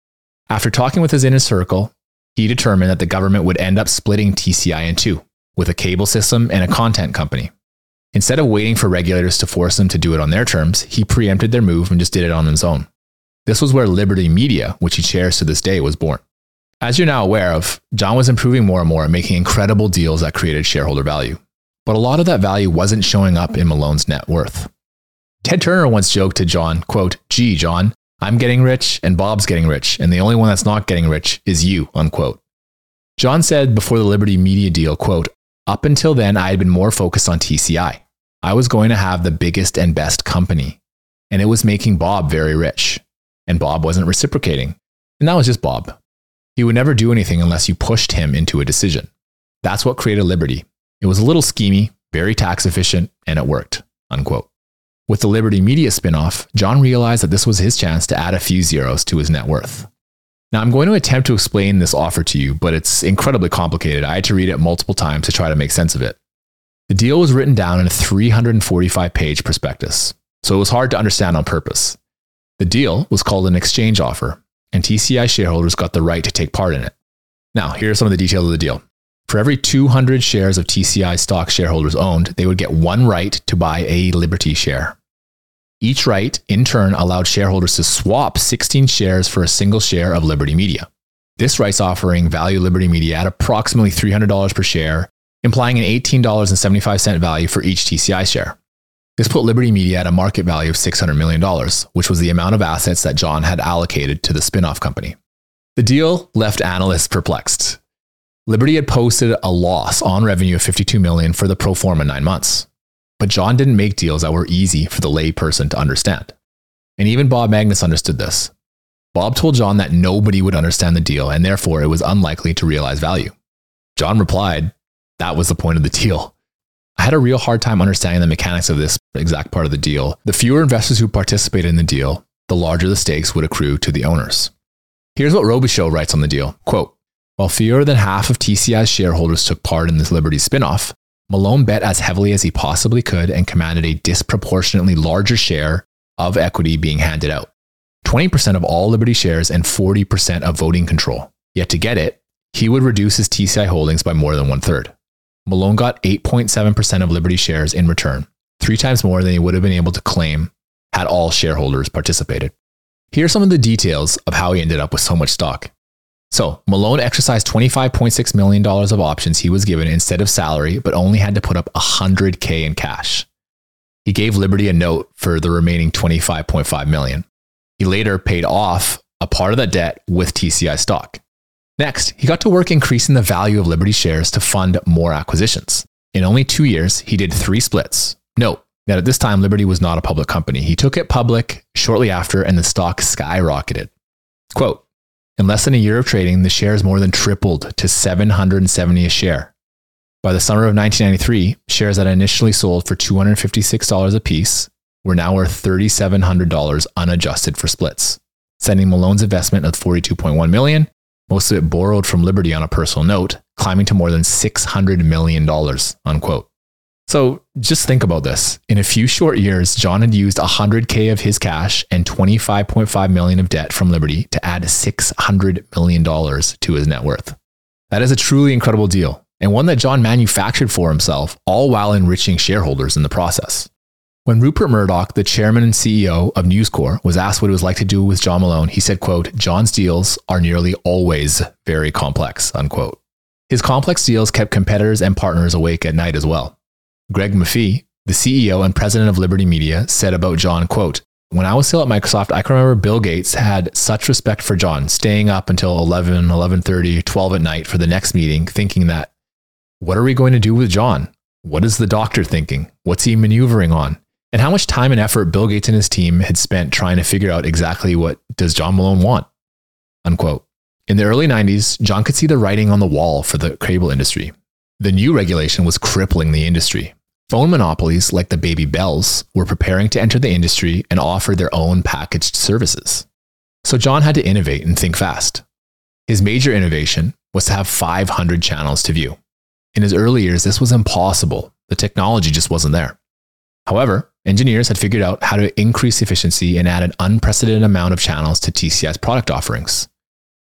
After talking with his inner circle, he determined that the government would end up splitting T C I in two, with a cable system and a content company. Instead of waiting for regulators to force them to do it on their terms, he preempted their move and just did it on his own. This was where Liberty Media, which he chairs to this day, was born. As you're now aware of, John was improving more and more and making incredible deals that created shareholder value. But a lot of that value wasn't showing up in Malone's net worth. Ted Turner once joked to John, quote, "Gee, John, I'm getting rich and Bob's getting rich, and the only one that's not getting rich is you," unquote. John said before the Liberty Media deal, quote, "Up until then, I had been more focused on T C I. I was going to have the biggest and best company, and it was making Bob very rich. And Bob wasn't reciprocating. And that was just Bob. He would never do anything unless you pushed him into a decision. That's what created Liberty. It was a little schemy, very tax efficient, and it worked," unquote. With the Liberty Media spinoff, John realized that this was his chance to add a few zeros to his net worth. Now, I'm going to attempt to explain this offer to you, but it's incredibly complicated. I had to read it multiple times to try to make sense of it. The deal was written down in a three hundred forty-five page prospectus, so it was hard to understand on purpose. The deal was called an exchange offer, and T C I shareholders got the right to take part in it. Now, here are some of the details of the deal. For every two hundred shares of T C I stock shareholders owned, they would get one right to buy a Liberty share. Each right, in turn, allowed shareholders to swap sixteen shares for a single share of Liberty Media. This rights offering valued Liberty Media at approximately three hundred dollars per share, implying an eighteen dollars and seventy-five cents value for each T C I share. This put Liberty Media at a market value of six hundred million dollars, which was the amount of assets that John had allocated to the spinoff company. The deal left analysts perplexed. Liberty had posted a loss on revenue of fifty-two million dollars for the pro forma nine months. But John didn't make deals that were easy for the lay person to understand. And even Bob Magnus understood this. Bob told John that nobody would understand the deal and therefore it was unlikely to realize value. John replied, that was the point of the deal. I had a real hard time understanding the mechanics of this exact part of the deal. The fewer investors who participated in the deal, the larger the stakes would accrue to the owners. Here's what Robichaux writes on the deal. Quote, "While fewer than half of T C I's shareholders took part in this Liberty spinoff, Malone bet as heavily as he possibly could and commanded a disproportionately larger share of equity being handed out. twenty percent of all Liberty shares and forty percent of voting control. Yet to get it, he would reduce his T C I holdings by more than one third. Malone got eight point seven percent of Liberty shares in return, three times more than he would have been able to claim had all shareholders participated. Here are some of the details of how he ended up with so much stock. So, Malone exercised twenty-five point six million dollars of options he was given instead of salary, but only had to put up one hundred K in cash. He gave Liberty a note for the remaining twenty-five point five million dollars. He later paid off a part of that debt with T C I stock. Next, he got to work increasing the value of Liberty shares to fund more acquisitions. In only two years, he did three splits. Note that at this time, Liberty was not a public company. He took it public shortly after and the stock skyrocketed. Quote, "In less than a year of trading, the shares more than tripled to seven hundred seventy a share. By the summer of nineteen ninety-three, shares that initially sold for two hundred fifty-six dollars a piece were now worth three thousand seven hundred dollars unadjusted for splits, sending Malone's investment of forty-two point one million dollars, most of it borrowed from Liberty on a personal note, climbing to more than six hundred million dollars, unquote. So just think about this. In a few short years, John had used one hundred K of his cash and twenty-five point five million dollars of debt from Liberty to add six hundred million dollars to his net worth. That is a truly incredible deal, and one that John manufactured for himself, all while enriching shareholders in the process. When Rupert Murdoch, the chairman and C E O of News Corp, was asked what it was like to do with John Malone, he said, quote, "John's deals are nearly always very complex," unquote. His complex deals kept competitors and partners awake at night as well. Greg Maffei, the C E O and president of Liberty Media, said about John, quote, "When I was still at Microsoft, I can remember Bill Gates had such respect for John, staying up until eleven, eleven thirty, twelve at night for the next meeting, thinking that, what are we going to do with John? What is the doctor thinking? What's he maneuvering on? And how much time and effort Bill Gates and his team had spent trying to figure out exactly what does John Malone want?" Unquote. In the early nineties, John could see the writing on the wall for the cable industry. The new regulation was crippling the industry. Phone monopolies like the Baby Bells were preparing to enter the industry and offer their own packaged services. So John had to innovate and think fast. His major innovation was to have five hundred channels to view. In his early years, this was impossible. The technology just wasn't there. However, engineers had figured out how to increase efficiency and add an unprecedented amount of channels to T C I's product offerings.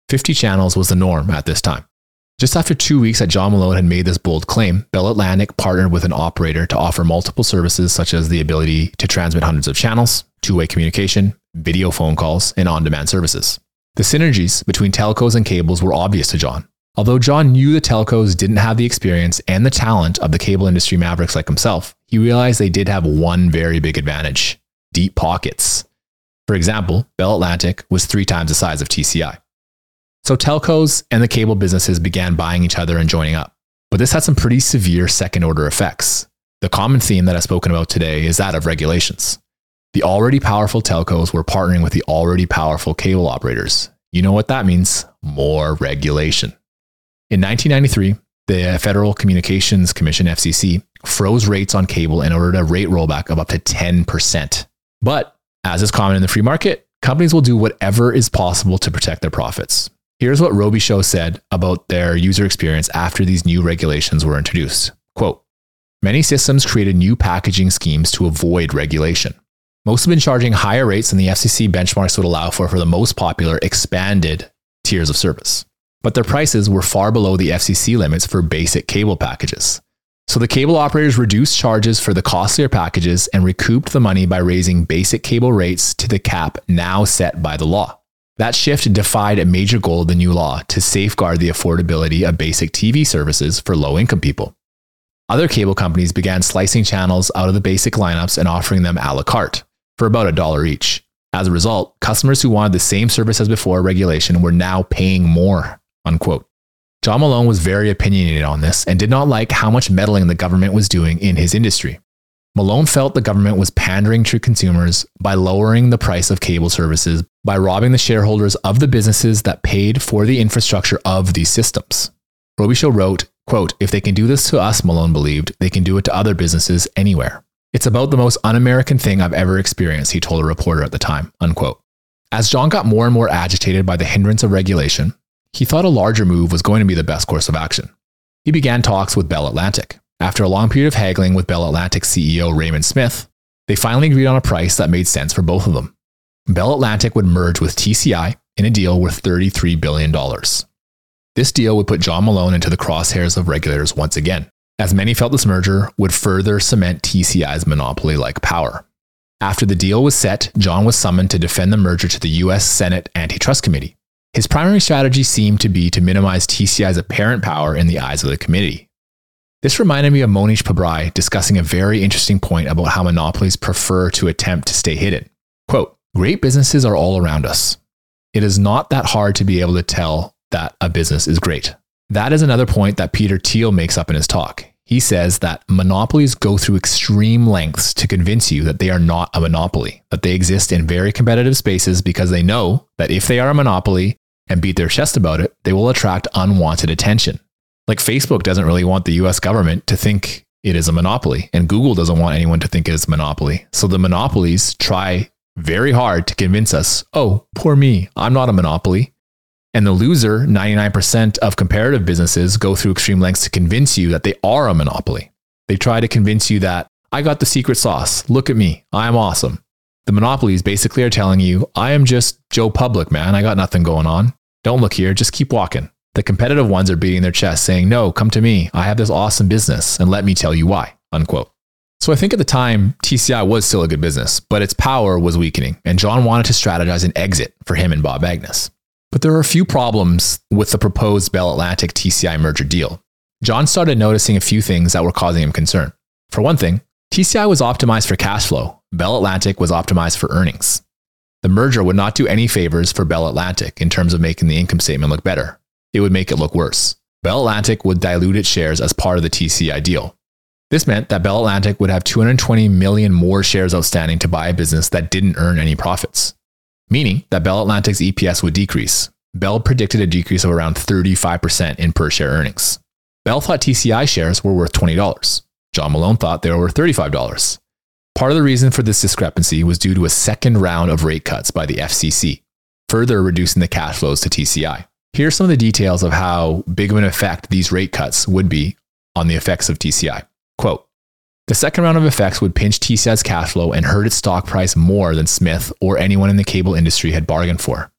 fifty channels was the norm at this time. Just after two weeks that John Malone had made this bold claim, Bell Atlantic partnered with an operator to offer multiple services such as the ability to transmit hundreds of channels, two-way communication, video phone calls, and on-demand services. The synergies between telcos and cables were obvious to John. Although John knew the telcos didn't have the experience and the talent of the cable industry mavericks like himself, he realized they did have one very big advantage: deep pockets. For example, Bell Atlantic was three times the size of T C I. So telcos and the cable businesses began buying each other and joining up. But this had some pretty severe second-order effects. The common theme that I've spoken about today is that of regulations. The already powerful telcos were partnering with the already powerful cable operators. You know what that means? More regulation. In nineteen ninety-three, the Federal Communications Commission, F C C, froze rates on cable and ordered a rate rollback of up to ten percent. But, as is common in the free market, companies will do whatever is possible to protect their profits. Here's what Robichaux said about their user experience after these new regulations were introduced. Quote, "Many systems created new packaging schemes to avoid regulation. Most have been charging higher rates than the F C C benchmarks would allow for for the most popular expanded tiers of service. But their prices were far below the F C C limits for basic cable packages. So the cable operators reduced charges for the costlier packages and recouped the money by raising basic cable rates to the cap now set by the law. That shift defied a major goal of the new law to safeguard the affordability of basic T V services for low-income people. Other cable companies began slicing channels out of the basic lineups and offering them a la carte for about a dollar each. As a result, customers who wanted the same service as before regulation were now paying more." Unquote. John Malone was very opinionated on this and did not like how much meddling the government was doing in his industry. Malone felt the government was pandering to consumers by lowering the price of cable services by robbing the shareholders of the businesses that paid for the infrastructure of these systems. Robichaux wrote, quote, "If they can do this to us," Malone believed, "they can do it to other businesses anywhere. It's about the most un-American thing I've ever experienced," he told a reporter at the time, unquote. As John got more and more agitated by the hindrance of regulation, he thought a larger move was going to be the best course of action. He began talks with Bell Atlantic. After a long period of haggling with Bell Atlantic C E O Raymond Smith, they finally agreed on a price that made sense for both of them. Bell Atlantic would merge with T C I in a deal worth thirty-three billion dollars. This deal would put John Malone into the crosshairs of regulators once again, as many felt this merger would further cement T C I's monopoly-like power. After the deal was set, John was summoned to defend the merger to the U S Senate Antitrust Committee. His primary strategy seemed to be to minimize T C I's apparent power in the eyes of the committee. This reminded me of Monish Pabrai discussing a very interesting point about how monopolies prefer to attempt to stay hidden. Quote, "Great businesses are all around us. It is not that hard to be able to tell that a business is great." That is another point that Peter Thiel makes up in his talk. He says that monopolies go through extreme lengths to convince you that they are not a monopoly, that they exist in very competitive spaces because they know that if they are a monopoly and beat their chest about it, they will attract unwanted attention. Like Facebook doesn't really want the U S government to think it is a monopoly, and Google doesn't want anyone to think it is a monopoly. So the monopolies try very hard to convince us, oh, poor me, I'm not a monopoly. And the loser, ninety-nine percent of comparative businesses, go through extreme lengths to convince you that they are a monopoly. They try to convince you that I got the secret sauce. Look at me. I'm awesome. The monopolies basically are telling you, I am just Joe Public, man. I got nothing going on. Don't look here. Just keep walking. The competitive ones are beating their chest saying, no, come to me. I have this awesome business and let me tell you why, unquote. So I think at the time, T C I was still a good business, but its power was weakening, and John wanted to strategize an exit for him and Bob Agnes. But there were a few problems with the proposed Bell Atlantic T C I merger deal. John started noticing a few things that were causing him concern. For one thing, T C I was optimized for cash flow. Bell Atlantic was optimized for earnings. The merger would not do any favors for Bell Atlantic in terms of making the income statement look better. It would make it look worse. Bell Atlantic would dilute its shares as part of the T C I deal. This meant that Bell Atlantic would have two hundred twenty million more shares outstanding to buy a business that didn't earn any profits, meaning that Bell Atlantic's E P S would decrease. Bell predicted a decrease of around thirty-five percent in per share earnings. Bell thought T C I shares were worth twenty dollars. John Malone thought they were worth thirty-five dollars. Part of the reason for this discrepancy was due to a second round of rate cuts by the F C C, further reducing the cash flows to T C I. Here are some of the details of how big of an effect these rate cuts would be on the effects of T C I. Quote, "The second round of effects would pinch T C I's cash flow and hurt its stock price more than Smith or anyone in the cable industry had bargained for.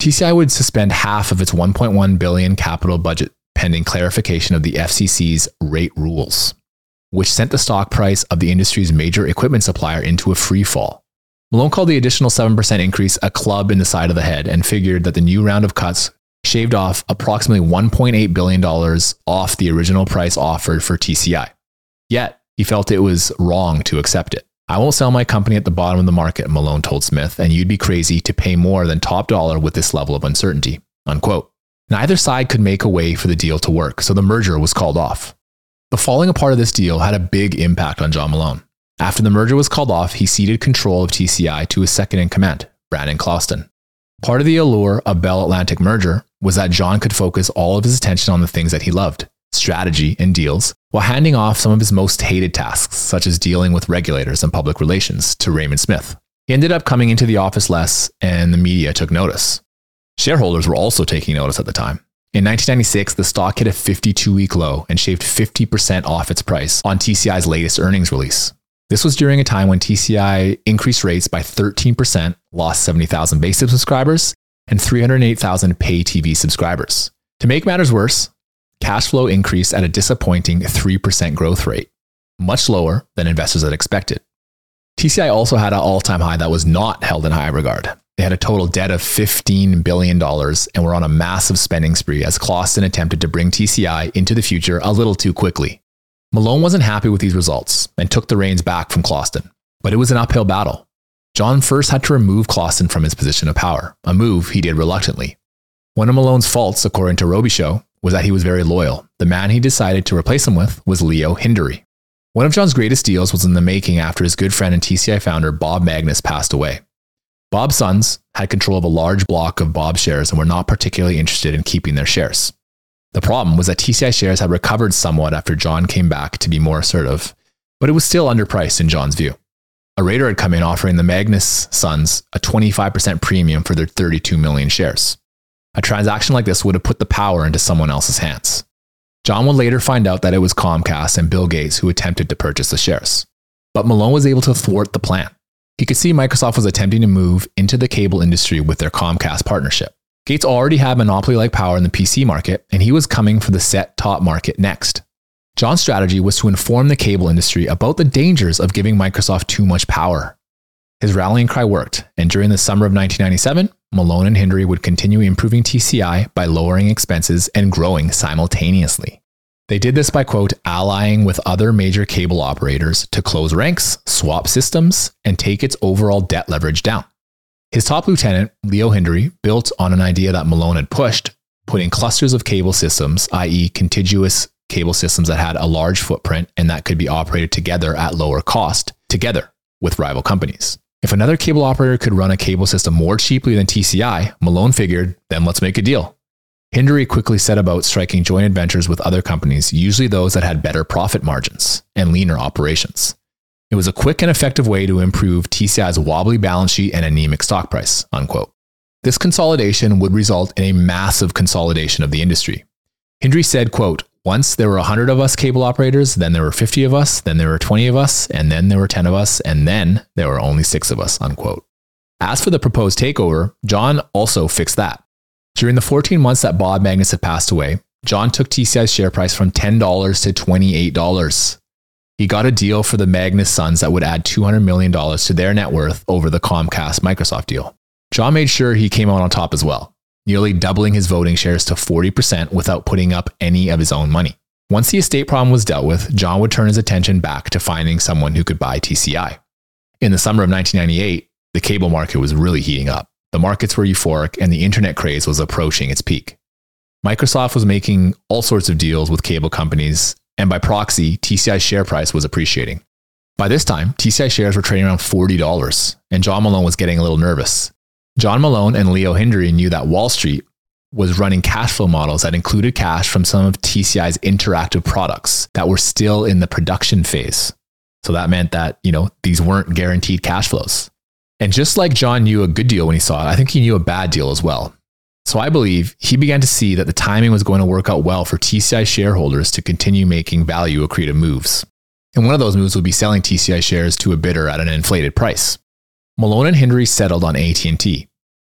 T C I would suspend half of its one point one billion dollars capital budget pending clarification of the F C C's rate rules, which sent the stock price of the industry's major equipment supplier into a free fall. Malone called the additional seven percent increase a club in the side of the head and figured that the new round of cuts shaved off approximately one point eight billion dollars off the original price offered for T C I. Yet, he felt it was wrong to accept it. "I won't sell my company at the bottom of the market," Malone told Smith, "and you'd be crazy to pay more than top dollar with this level of uncertainty." Unquote. Neither side could make a way for the deal to work, so the merger was called off. The falling apart of this deal had a big impact on John Malone. After the merger was called off, he ceded control of T C I to his second in command, Brandon Closton. Part of the allure of Bell Atlantic merger was that John could focus all of his attention on the things that he loved, strategy and deals, while handing off some of his most hated tasks, such as dealing with regulators and public relations, to Raymond Smith. He ended up coming into the office less, and the media took notice. Shareholders were also taking notice at the time. In nineteen ninety-six, the stock hit a fifty-two week low and shaved fifty percent off its price on T C I's latest earnings release. This was during a time when T C I increased rates by thirteen percent, lost seventy thousand basic subscribers, and three hundred eight thousand pay T V subscribers. To make matters worse, cash flow increased at a disappointing three percent growth rate, much lower than investors had expected. T C I also had an all-time high that was not held in high regard. They had a total debt of fifteen billion dollars and were on a massive spending spree as Closton attempted to bring T C I into the future a little too quickly. Malone wasn't happy with these results and took the reins back from Closton, but it was an uphill battle. John first had to remove Closton from his position of power, a move he did reluctantly. One of Malone's faults, according to Robichaux, was that he was very loyal. The man he decided to replace him with was Leo Hindery. One of John's greatest deals was in the making after his good friend and T C I founder Bob Magnus passed away. Bob's sons had control of a large block of Bob shares and were not particularly interested in keeping their shares. The problem was that T C I shares had recovered somewhat after John came back to be more assertive, but it was still underpriced in John's view. A raider had come in offering the Magnus sons a twenty-five percent premium for their thirty-two million shares. A transaction like this would have put the power into someone else's hands. John would later find out that it was Comcast and Bill Gates who attempted to purchase the shares. But Malone was able to thwart the plan. He could see Microsoft was attempting to move into the cable industry with their Comcast partnership. Gates already had monopoly-like power in the P C market, and he was coming for the set-top market next. John's strategy was to inform the cable industry about the dangers of giving Microsoft too much power. His rallying cry worked, and during the summer of nineteen ninety-seven, Malone and Hindery would continue improving T C I by lowering expenses and growing simultaneously. They did this by, quote, allying with other major cable operators to close ranks, swap systems, and take its overall debt leverage down. His top lieutenant, Leo Hindery, built on an idea that Malone had pushed, putting clusters of cable systems, that is contiguous cable systems that had a large footprint and that could be operated together at lower cost, together with rival companies. If another cable operator could run a cable system more cheaply than T C I, Malone figured, then let's make a deal. Hindery quickly set about striking joint ventures with other companies, usually those that had better profit margins and leaner operations. It was a quick and effective way to improve T C I's wobbly balance sheet and anemic stock price, unquote. This consolidation would result in a massive consolidation of the industry. Hindery said, quote, once there were one hundred of us cable operators, then there were fifty of us, then there were twenty of us, and then there were ten of us, and then there were only six of us, unquote. As for the proposed takeover, John also fixed that. During the fourteen months that Bob Magnus had passed away, John took T C I's share price from ten dollars to twenty-eight dollars. He got a deal for the Magnus sons that would add two hundred million dollars to their net worth over the Comcast-Microsoft deal. John made sure he came out on top as well, nearly doubling his voting shares to forty percent without putting up any of his own money. Once the estate problem was dealt with, John would turn his attention back to finding someone who could buy T C I. In the summer of nineteen ninety-eight, the cable market was really heating up. The markets were euphoric and the internet craze was approaching its peak. Microsoft was making all sorts of deals with cable companies, and by proxy, T C I's share price was appreciating. By this time, T C I shares were trading around forty dollars, and John Malone was getting a little nervous. John Malone and Leo Hindery knew that Wall Street was running cash flow models that included cash from some of T C I's interactive products that were still in the production phase. So that meant that, you know, these weren't guaranteed cash flows. And just like John knew a good deal when he saw it, I think he knew a bad deal as well. So I believe he began to see that the timing was going to work out well for T C I shareholders to continue making value accretive moves. And one of those moves would be selling T C I shares to a bidder at an inflated price. Malone and Hindery settled on A T and T.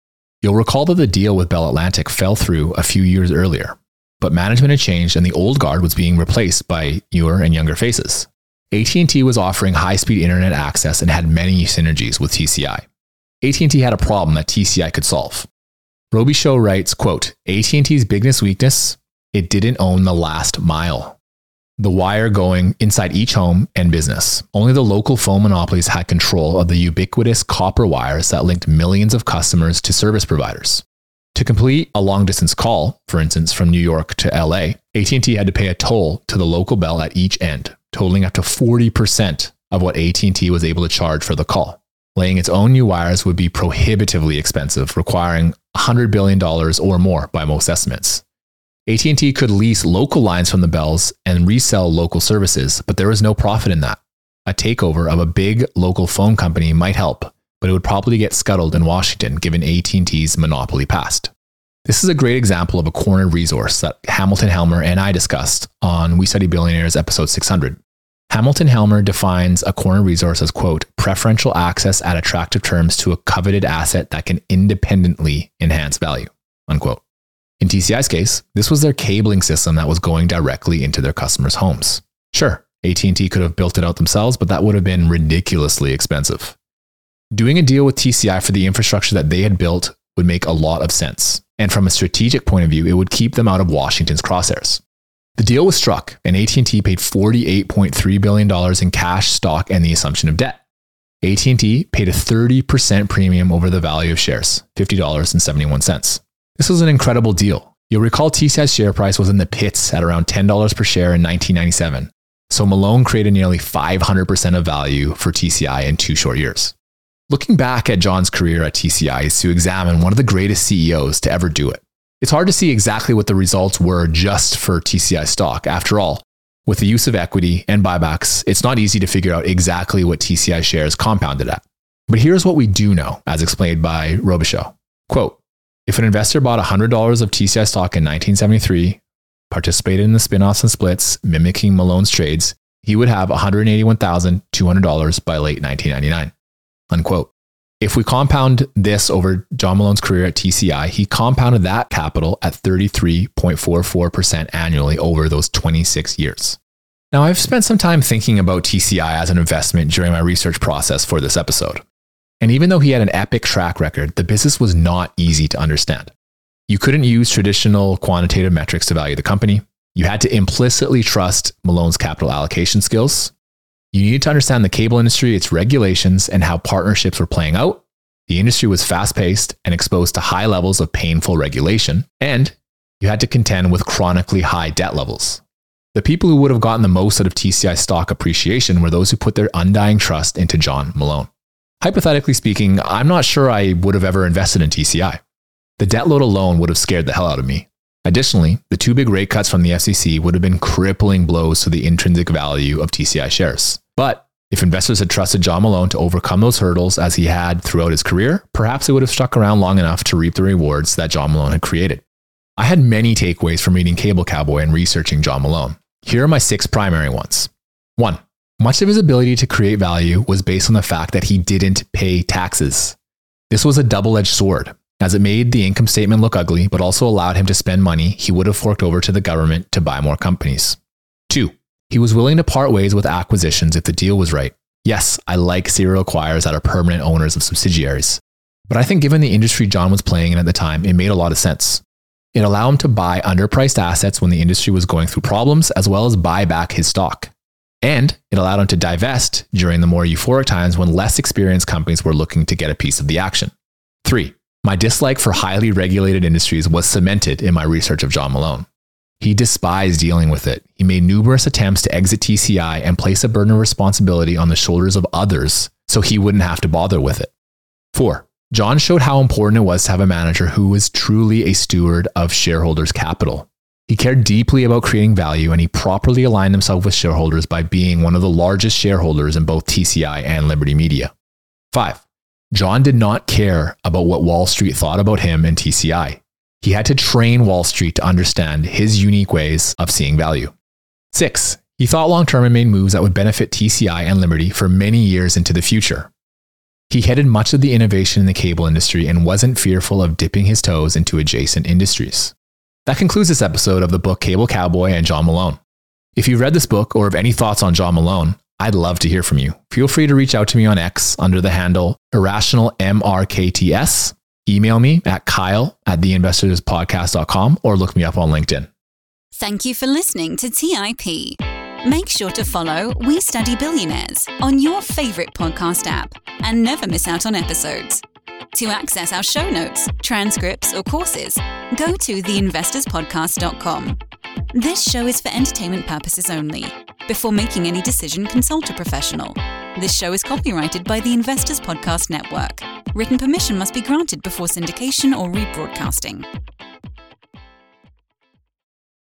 You'll recall that the deal with Bell Atlantic fell through a few years earlier, but management had changed and the old guard was being replaced by newer and younger faces. A T and T was offering high-speed internet access and had many synergies with T C I. A T and T had a problem that T C I could solve. Robichaud writes, quote, A T and T's biggest weakness, it didn't own the last mile. The wire going inside each home and business. Only the local phone monopolies had control of the ubiquitous copper wires that linked millions of customers to service providers. To complete a long-distance call, for instance, from New York to L A, A T and T had to pay a toll to the local bell at each end, totaling up to forty percent of what A T and T was able to charge for the call. Laying its own new wires would be prohibitively expensive, requiring one hundred billion dollars or more by most estimates. A T and T could lease local lines from the bells and resell local services, but there was no profit in that. A takeover of a big local phone company might help, but it would probably get scuttled in Washington given A T and T's monopoly past. This is a great example of a cornered resource that Hamilton Helmer and I discussed on We Study Billionaires episode six hundred. Hamilton Helmer defines a cornered resource as, quote, preferential access at attractive terms to a coveted asset that can independently enhance value, unquote. In T C I's case, this was their cabling system that was going directly into their customers' homes. Sure, A T and T could have built it out themselves, but that would have been ridiculously expensive. Doing a deal with T C I for the infrastructure that they had built would make a lot of sense. And from a strategic point of view, it would keep them out of Washington's crosshairs. The deal was struck, and A T and T paid forty-eight point three billion dollars in cash, stock, and the assumption of debt. A T and T paid a thirty percent premium over the value of shares, fifty dollars and seventy-one cents. This was an incredible deal. You'll recall T C I's share price was in the pits at around ten dollars per share in nineteen ninety-seven, so Malone created nearly five hundred percent of value for T C I in two short years. Looking back at John's career at T C I is to examine one of the greatest C E Os to ever do it. It's hard to see exactly what the results were just for T C I stock. After all, with the use of equity and buybacks, it's not easy to figure out exactly what T C I shares compounded at. But here's what we do know, as explained by Robichaud. Quote, if an investor bought one hundred dollars of T C I stock in nineteen seventy-three, participated in the spinoffs and splits, mimicking Malone's trades, he would have one hundred eighty-one thousand two hundred dollars by late nineteen ninety-nine. Unquote. If we compound this over John Malone's career at T C I, he compounded that capital at thirty-three point four four percent annually over those twenty-six years. Now, I've spent some time thinking about T C I as an investment during my research process for this episode. And even though he had an epic track record, the business was not easy to understand. You couldn't use traditional quantitative metrics to value the company. You had to implicitly trust Malone's capital allocation skills. You needed to understand the cable industry, its regulations, and how partnerships were playing out. The industry was fast-paced and exposed to high levels of painful regulation, and you had to contend with chronically high debt levels. The people who would have gotten the most out of T C I stock appreciation were those who put their undying trust into John Malone. Hypothetically speaking, I'm not sure I would have ever invested in T C I. The debt load alone would have scared the hell out of me. Additionally, the two big rate cuts from the F C C would have been crippling blows to the intrinsic value of T C I shares. But if investors had trusted John Malone to overcome those hurdles as he had throughout his career, perhaps they would have stuck around long enough to reap the rewards that John Malone had created. I had many takeaways from reading Cable Cowboy and researching John Malone. Here are my six primary ones. One, much of his ability to create value was based on the fact that he didn't pay taxes. This was a double-edged sword, as it made the income statement look ugly, but also allowed him to spend money he would have forked over to the government to buy more companies. Two, he was willing to part ways with acquisitions if the deal was right. Yes, I like serial acquirers that are permanent owners of subsidiaries, but I think given the industry John was playing in at the time, it made a lot of sense. It allowed him to buy underpriced assets when the industry was going through problems, as well as buy back his stock. And it allowed him to divest during the more euphoric times when less experienced companies were looking to get a piece of the action. Three, my dislike for highly regulated industries was cemented in my research of John Malone. He despised dealing with it. He made numerous attempts to exit T C I and place a burden of responsibility on the shoulders of others so he wouldn't have to bother with it. Four, John showed how important it was to have a manager who was truly a steward of shareholders' capital. He cared deeply about creating value, and he properly aligned himself with shareholders by being one of the largest shareholders in both T C I and Liberty Media. Five, John did not care about what Wall Street thought about him and T C I. He had to train Wall Street to understand his unique ways of seeing value. Six, he thought long-term and made moves that would benefit T C I and Liberty for many years into the future. He headed much of the innovation in the cable industry and wasn't fearful of dipping his toes into adjacent industries. That concludes this episode of the book Cable Cowboy and John Malone. If you've read this book or have any thoughts on John Malone, I'd love to hear from you. Feel free to reach out to me on X under the handle Irrational M R K T S. Email me at Kyle at the investors podcast dot com or look me up on LinkedIn. Thank you for listening to T I P. Make sure to follow We Study Billionaires on your favorite podcast app and never miss out on episodes. To access our show notes, transcripts, or courses, go to the investors podcast dot com. This show is for entertainment purposes only. Before making any decision, consult a professional. This show is copyrighted by the Investors Podcast Network. Written permission must be granted before syndication or rebroadcasting.